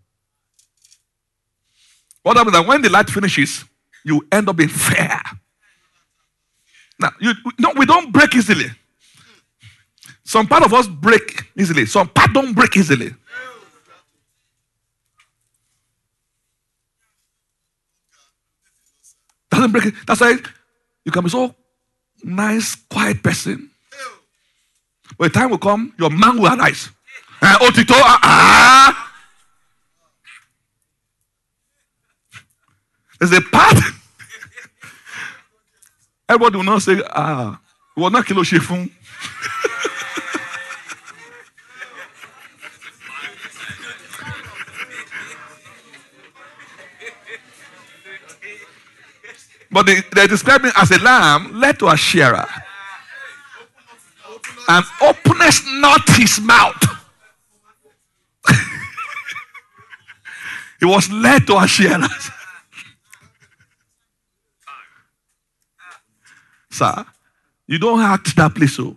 What happens is that when the light finishes, you end up being fair. Now, you, no, we don't break easily. Some part of us break easily. Some part don't break easily. Doesn't break it. That's why you can be so nice, quiet person. When the time will come, your man will arise. Uh, Otito, ah, ah. There's a part. Everybody will not say, ah, we will not kill Shifun. But they, they describe him as a lamb led to a shearer. And openeth not his mouth. He was led to a shearer. Sir, you don't act that place so.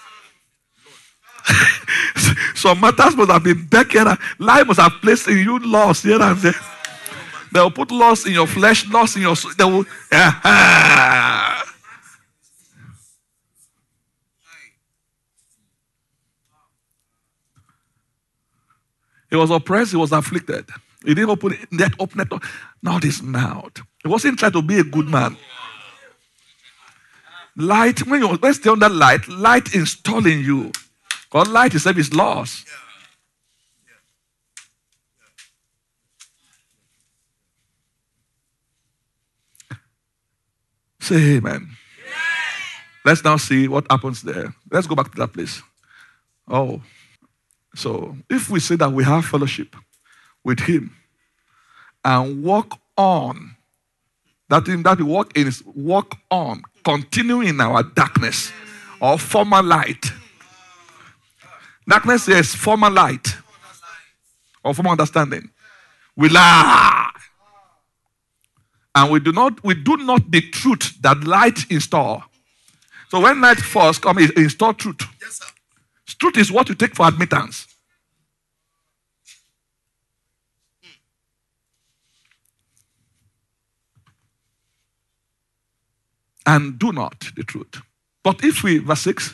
Some matters must have been back here. Life must have placed in you laws here and there. They will put laws in your flesh, laws in your soul. They will. Uh, he was oppressed, he was afflicted. He didn't open that open it, not his mouth. He wasn't trying to be a good man. Light, when you when stay on that light, light installing you. God light itself is lost. Say amen. Yeah. Let's now see what happens there. Let's go back to that place. Oh, so if we say that we have fellowship with him and walk on, that in that we walk in is walk on, continue in our darkness or former light. Darkness is former light or former understanding. We lie. And we do not we do not the truth that light install. So when light first comes, it install truth. Yes, sir. Truth is what you take for admittance. And do not the truth. But if we, verse six,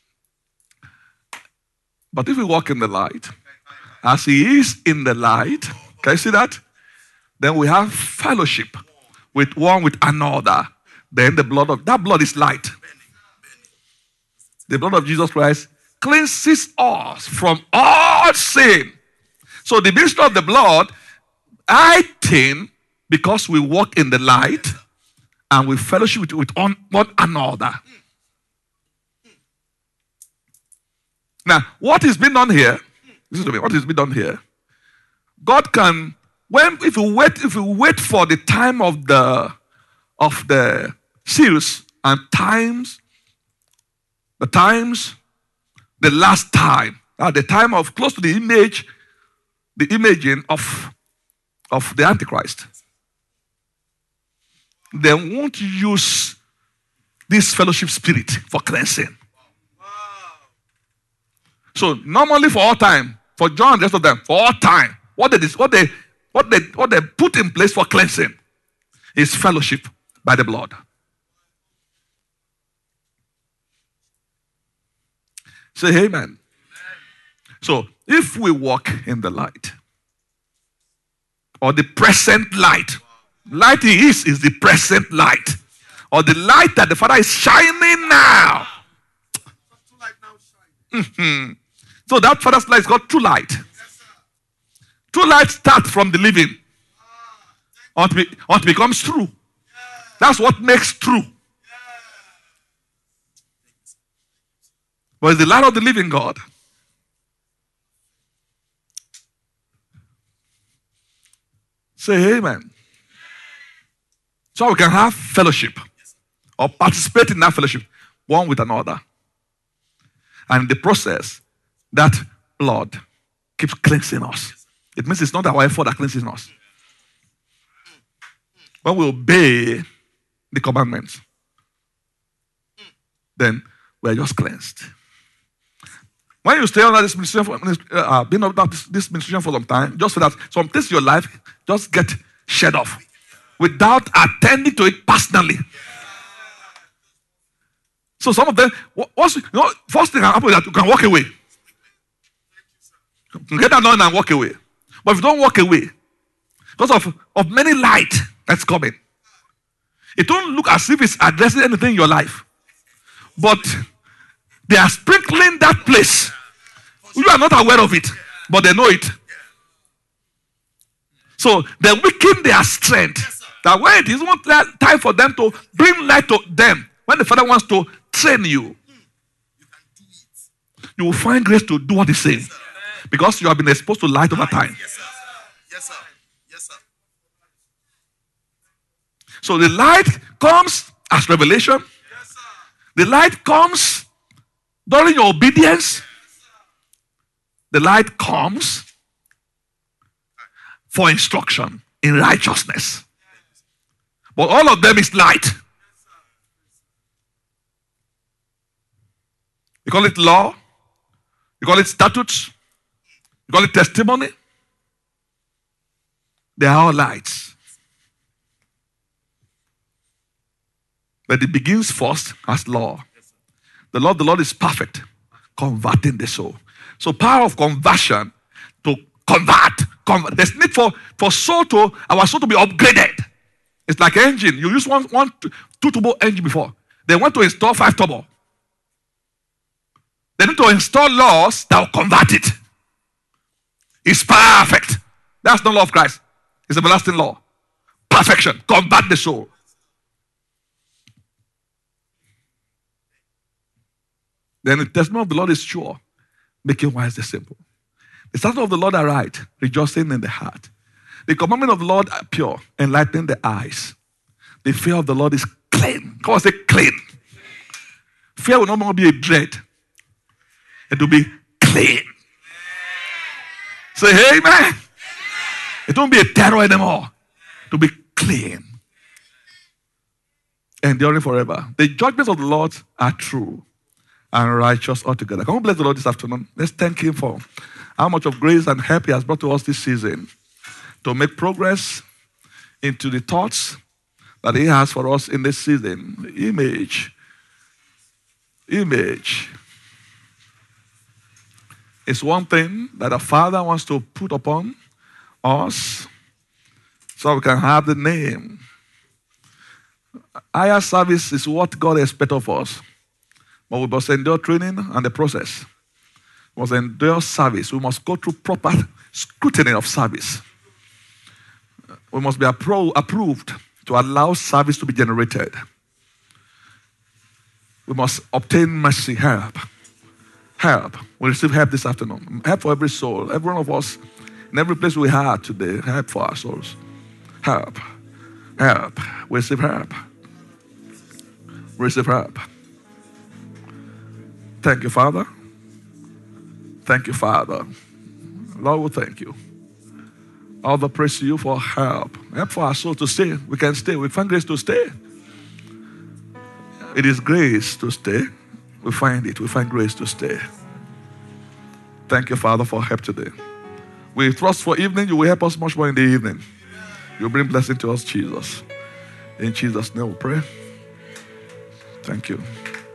but if we walk in the light, as he is in the light, can you see that? Then we have fellowship with one with another. Then the blood of, that blood is light. The blood of Jesus Christ cleanses us from all sin. So the ministry of the blood, I think, because we walk in the light and we fellowship with, with one, one another. Now, what is being done here, listen to me, what is being done here, God can, when if you wait, if you wait for the time of the of the seals and times, the times, the last time, at the time of close to the image, the imaging of, of the Antichrist, they won't use this fellowship spirit for cleansing. So normally for all time, for John and the rest of them, for all time, what they what they what they what they put in place for cleansing is fellowship by the blood. Say amen. So if we walk in the light, or the present light, light is is the present light, or the light that the Father is shining now. Mm-hmm. So that Father's light is called true light. True light starts from the living until it until it becomes true. That's what makes true. But it's the light of the living God. Say amen. So we can have fellowship or participate in that fellowship one with another. And in the process, that blood keeps cleansing us. It means it's not our effort that cleanses us. When we obey the commandments, then we're just cleansed. When you stay under this ministry, for, uh, being under this, this ministry for some time, just so that some things in your life just get shed off without attending to it personally. So some of them, what's, you know, first thing that happens is that you can walk away. You can get that anointing and walk away. But if you don't walk away, because of, of many light that's coming, it don't look as if it's addressing anything in your life. But they are sprinkling that place. You are not aware of it, but they know it. So they weaken their strength. That when it is not time for them to bring light to them, when the Father wants to train you, you will find grace to do what He's saying. Because you have been exposed to light over time.
Yes, sir. Yes, sir. Yes, sir.
So the light comes as revelation.
Yes, sir.
The light comes during your obedience. The light comes for instruction in righteousness. But all of them is light. You call it law. You call it statutes. You call it testimony. They are all lights. But it begins first as law. The law of the Lord is perfect, converting the soul. So power of conversion to convert. convert. There's need for, for soul to, our soul to be upgraded. It's like an engine. You use one, one two turbo engine before. They want to install five turbo. They need to install laws that will convert it. It's perfect. That's not law of Christ. It's everlasting law. Perfection. Convert the soul. Then the testimony of the Lord is sure, making wise the simple. The statutes of the Lord are right, rejoicing in the heart. The commandment of the Lord are pure, enlightening the eyes. The fear of the Lord is clean. Come on, say clean. Fear will no longer be a dread. It will be clean. Say amen. Amen. It won't be a terror anymore. It will be clean. Enduring forever. The judgments of the Lord are true and righteous altogether. Come on, bless the Lord this afternoon. Let's thank Him for how much of grace and help He has brought to us this season to make progress into the thoughts that He has for us in this season. Image. Image. It's one thing that a Father wants to put upon us so we can have the name. Higher service is what God expects of us. But we must endure training and the process. We must endure service. We must go through proper scrutiny of service. We must be appro- approved to allow service to be generated. We must obtain mercy, help. Help. We receive help this afternoon. Help for every soul. Every one of us, in every place we are today, help for our souls. Help. Help. We receive help. We receive help. Thank you, Father. Thank you, Father. Lord, we thank you. All the praise to you for help. Help for our soul to stay. We can stay. We find grace to stay. It is grace to stay. We find it. We find grace to stay. Thank you, Father, for help today. We trust for evening. You will help us much more in the evening. You bring blessing to us, Jesus. In Jesus' name we pray. Thank you.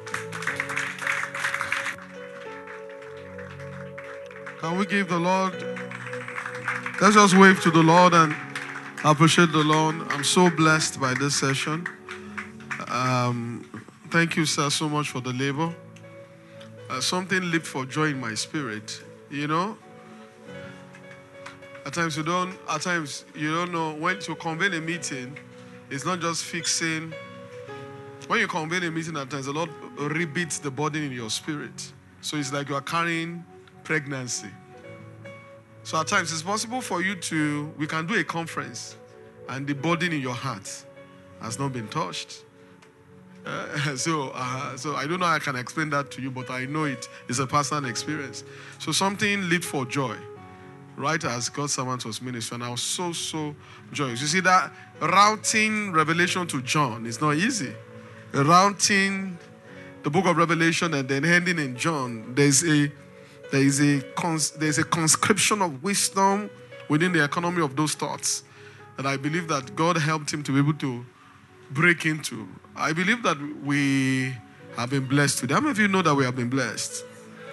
Can we give the Lord, let's just wave to the Lord and appreciate the Lord. I'm so blessed by this session. Um, thank you, sir, so much for the labor. Uh, something leaped for joy in my spirit. You know, at times you don't, at times you don't know when to convene a meeting. It's not just fixing. When you convene a meeting, at times the Lord rebeats the burden in your spirit. So it's like you are carrying pregnancy. So at times it's possible for you to, we can do a conference and the burden in your heart has not been touched. Uh, so, uh, so I don't know how I can explain that to you, but I know it is a personal experience. So something leaped for joy, right as God's servant was ministering. And I was so, so joyous. You see that routing Revelation to John is not easy. Routing the book of Revelation and then ending in John, there's a there is a cons, there's a conscription of wisdom within the economy of those thoughts that I believe that God helped him to be able to break into. I believe that we have been blessed today. How many of you know that we have been blessed?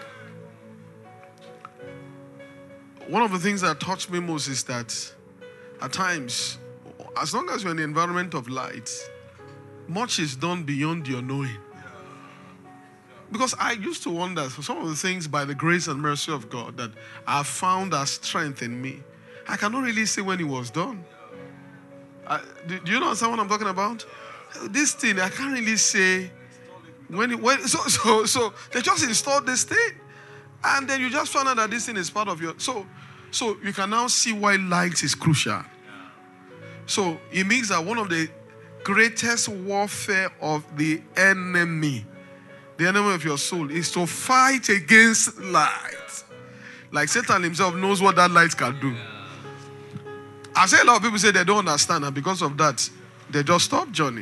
One of the things that touched me most is that at times, as long as you're in the environment of light, much is done beyond your knowing. Because I used to wonder, some of the things by the grace and mercy of God that I found as strength in me, I cannot really say when it was done. I, do, do you understand what I'm talking about? This thing, I can't really say when it, when, so, so, so they just installed this thing and then you just found out that this thing is part of your, so, so you can now see why light is crucial. So it means that one of the greatest warfare of the enemy, the enemy of your soul, is to fight against light. Like Satan himself knows what that light can do. I say a lot of people say they don't understand, and because of that, they just stop journey.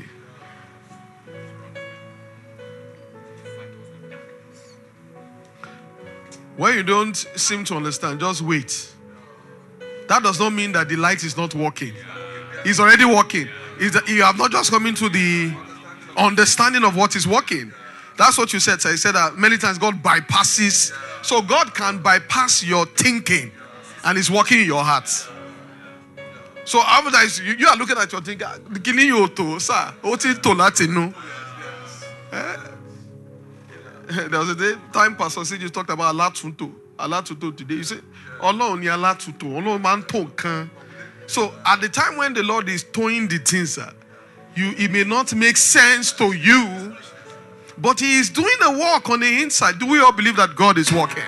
When you don't seem to understand, just wait. That does not mean that the light is not working. It's already working. It's that you have not just come into the understanding of what is working. That's what you said. So you said that many times God bypasses. So God can bypass your thinking and is working in your heart. So after you, you are looking at your thinking, killing you to, sir. What is to Latino? There was a day, time Pastor said you talked about Allah Tutu. Allah Tutu today. You say, Allah ni Allah Tutu. Allah man can. So at the time when the Lord is towing the things, sir, you it may not make sense to you. But he is doing a work on the inside. Do we all believe that God is working?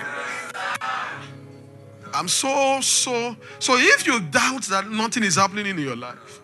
I'm so, so, so if you doubt that nothing is happening in your life,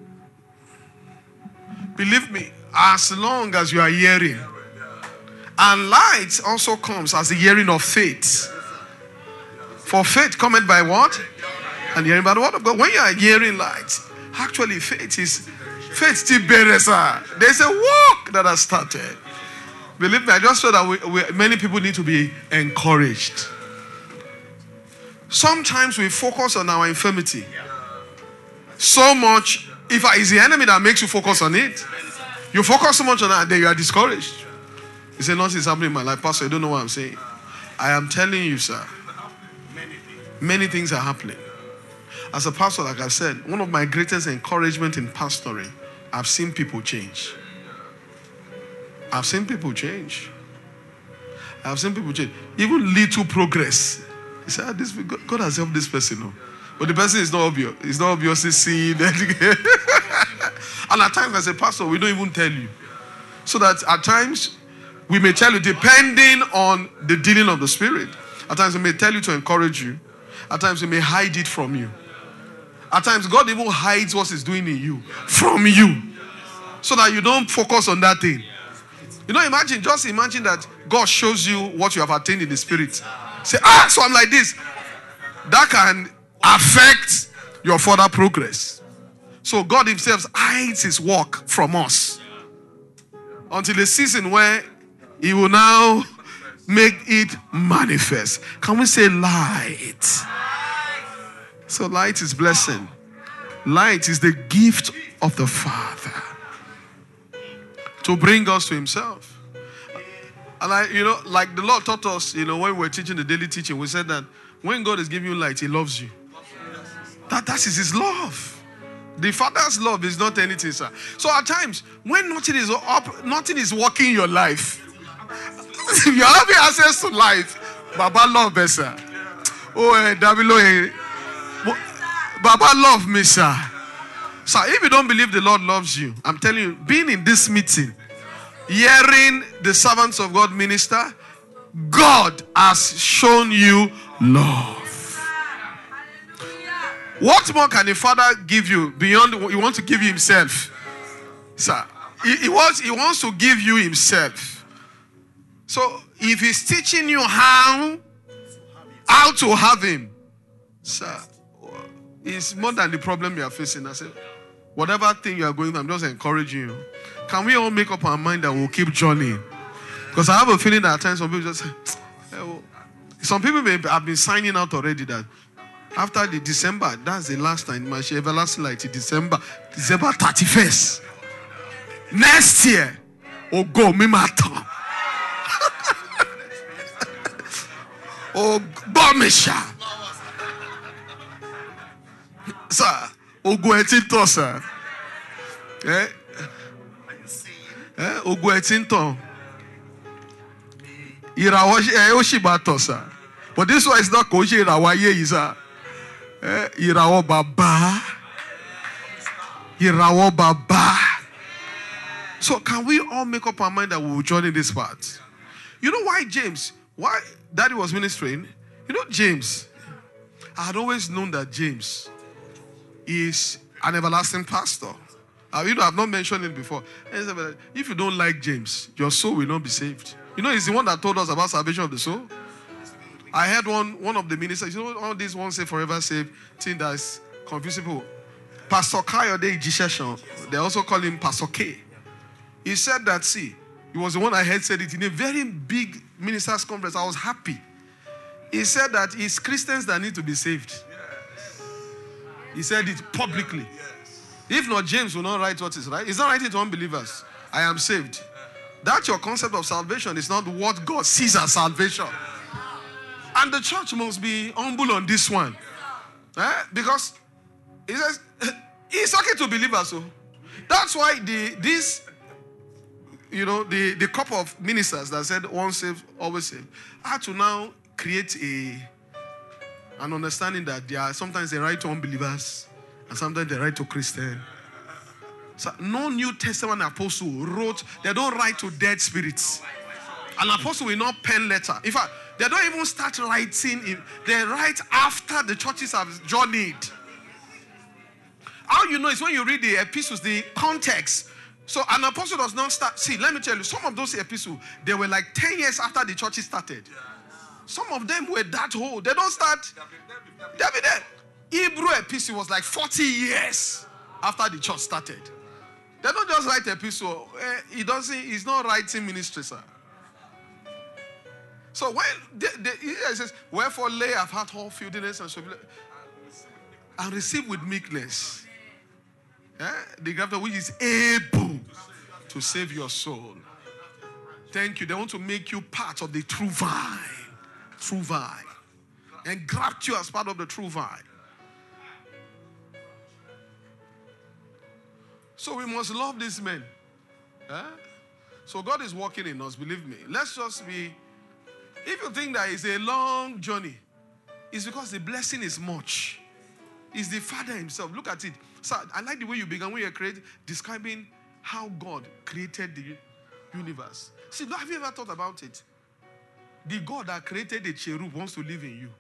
believe me, as long as you are hearing, and light also comes as the hearing of faith. For faith cometh by what? And hearing by the word of God. When you are hearing light, actually faith is, faith still bears. There's a work that has started. Believe me, I just feel that we, we, many people need to be encouraged. Sometimes we focus on our infirmity so much. If it's the enemy that makes you focus on it, you focus so much on that, then you are discouraged. You say, nothing is happening in my life. Pastor, you don't know what I'm saying. I am telling you, sir, many things are happening. As a pastor, like I said, one of my greatest encouragement in pastoring, I've seen people change. I've seen people change. I've seen people change. Even little progress. You say, ah, this, God has helped this person. No? But the person is not obvious. It's not obviously seen. And at times, as a pastor, we don't even tell you. So that at times, We may tell you depending on the dealing of the Spirit. At times we may tell you to encourage you. At times we may hide it from you. At times God even hides what He's doing in you from you, so that you don't focus on that thing. You know, imagine, just imagine that God shows you what you have attained in the Spirit. Say, ah, so I'm like this. That can affect your further progress. So God Himself hides His work from us until the season where He will now make it manifest. Can we say light? So light is blessing. Light is the gift of the Father to bring us to Himself. And I, you know, like the Lord taught us, you know, when we were teaching the daily teaching, we said that when God is giving you light, He loves you. That, that is His love. The Father's love is not anything, sir. So at times, when nothing is up, nothing is working in your life, if you're having access to life, Baba love me, sir. Oh, eh, Davilo, eh. Baba love me, sir. So if you don't believe the Lord loves you, I'm telling you, being in this meeting, hearing the servants of God minister, God has shown you love. What more can a father give you beyond what he wants to give you himself? Sir, he, he, wants, he wants to give you himself. So if he's teaching you how, how to have him, sir, it's more than the problem you are facing. I said, whatever thing you are going through, I'm just encouraging you. Can we all make up our mind that we'll keep journeying? Because I have a feeling that at times some people just say, hey, well, some people may have been signing out already that after the December, that's the last time, my everlasting light, December, December thirty-first. Next year, oh go, me matter. Oh, Bomisha. Sir, Ogo etinto, sir. Eh? Eh? Ogo etinto. Irawa eh oshibato, sir. But this one is not koji irawa ye, sir. Eh? Irawa baba. Irawa baba. So can we all make up our mind that we will join in this part? You know why James? Why Daddy was ministering? You know James. I had always known that James is an everlasting pastor. Uh, you know, I've not mentioned it before. If you don't like James, your soul will not be saved. You know, he's the one that told us about salvation of the soul. I heard one, one of the ministers, you know, all these one say forever saved thing that's confusing people. Pastor Kayode Ijisheshan, they also call him Pastor K. He said that, see, he was the one I heard said it in a very big ministers' conference. I was happy. He said that it's Christians that need to be saved. He said it publicly. If not, James will not write what is right. He's not writing to unbelievers. I am saved. That's your concept of salvation. It's not what God sees as salvation. And the church must be humble on this one. Eh? Because he says, he's talking to believers. So that's why the this, you know, the, the couple of ministers that said once saved, always saved, had to now create a an understanding that they are sometimes they write to unbelievers and sometimes they write to Christians. So no New Testament apostle wrote, they don't write to dead spirits. An apostle will not pen letter. In fact, they don't even start writing. In, they write after the churches have journeyed. How you know is when you read the epistles, the context. So an apostle does not start. See, let me tell you, some of those epistles, they were like ten years after the churches started. Some of them were that old. They don't start. They'll be there. Hebrew epistle was like forty years after the church started. They don't just write epistle. He doesn't. He's not writing ministry, sir. So when they, they, he says, wherefore lay of heart all filthiness and shriveled, and receive with meekness eh? the graft which is able to save your soul. Thank you. They want to make you part of the true vine. True vine. And graft you as part of the true vine. So we must love these men. Eh? So God is working in us, believe me. Let's just be, if you think that it's a long journey, it's because the blessing is much. It's the Father himself. Look at it. So I like the way you began when you created, describing how God created the universe. See, have you ever thought about it? The God that created the cherub wants to live in you.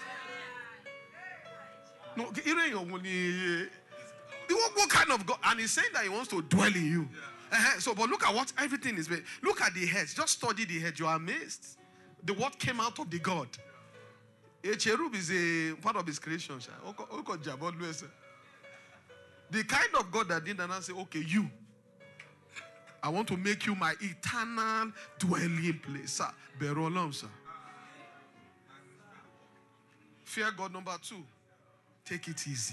No, what kind of God? And he's saying that he wants to dwell in you. Uh-huh. So, but look at what everything is. Look at the heads. Just study the head. You are amazed. The word came out of the God. A cherub is a part of his creation. The kind of God that did and say, okay, you. I want to make you my eternal dwelling place. Sir, Berolam, sir. Fear God, number two. Take it easy.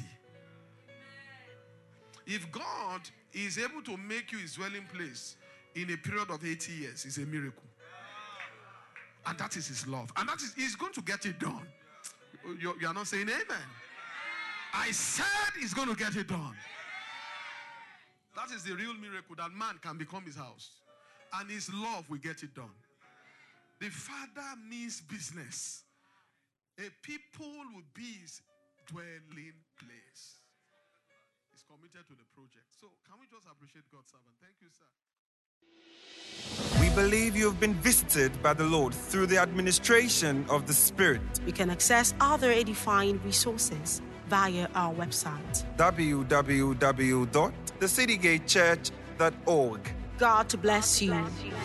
If God is able to make you his dwelling place in a period of eighty years, it's a miracle. And that is his love. And that is, he's going to get it done. You, you are not saying amen. I said he's going to get it done. That is the real miracle, that man can become his house. And his love will get it done. The Father means business. A people will be his dwelling place. He's committed to the project. So can we just appreciate God's servant? Thank you, sir.
We believe you have been visited by the Lord through the administration of the Spirit.
You can access other edifying resources via our website.
w w w dot the city gate church dot org.
God bless you.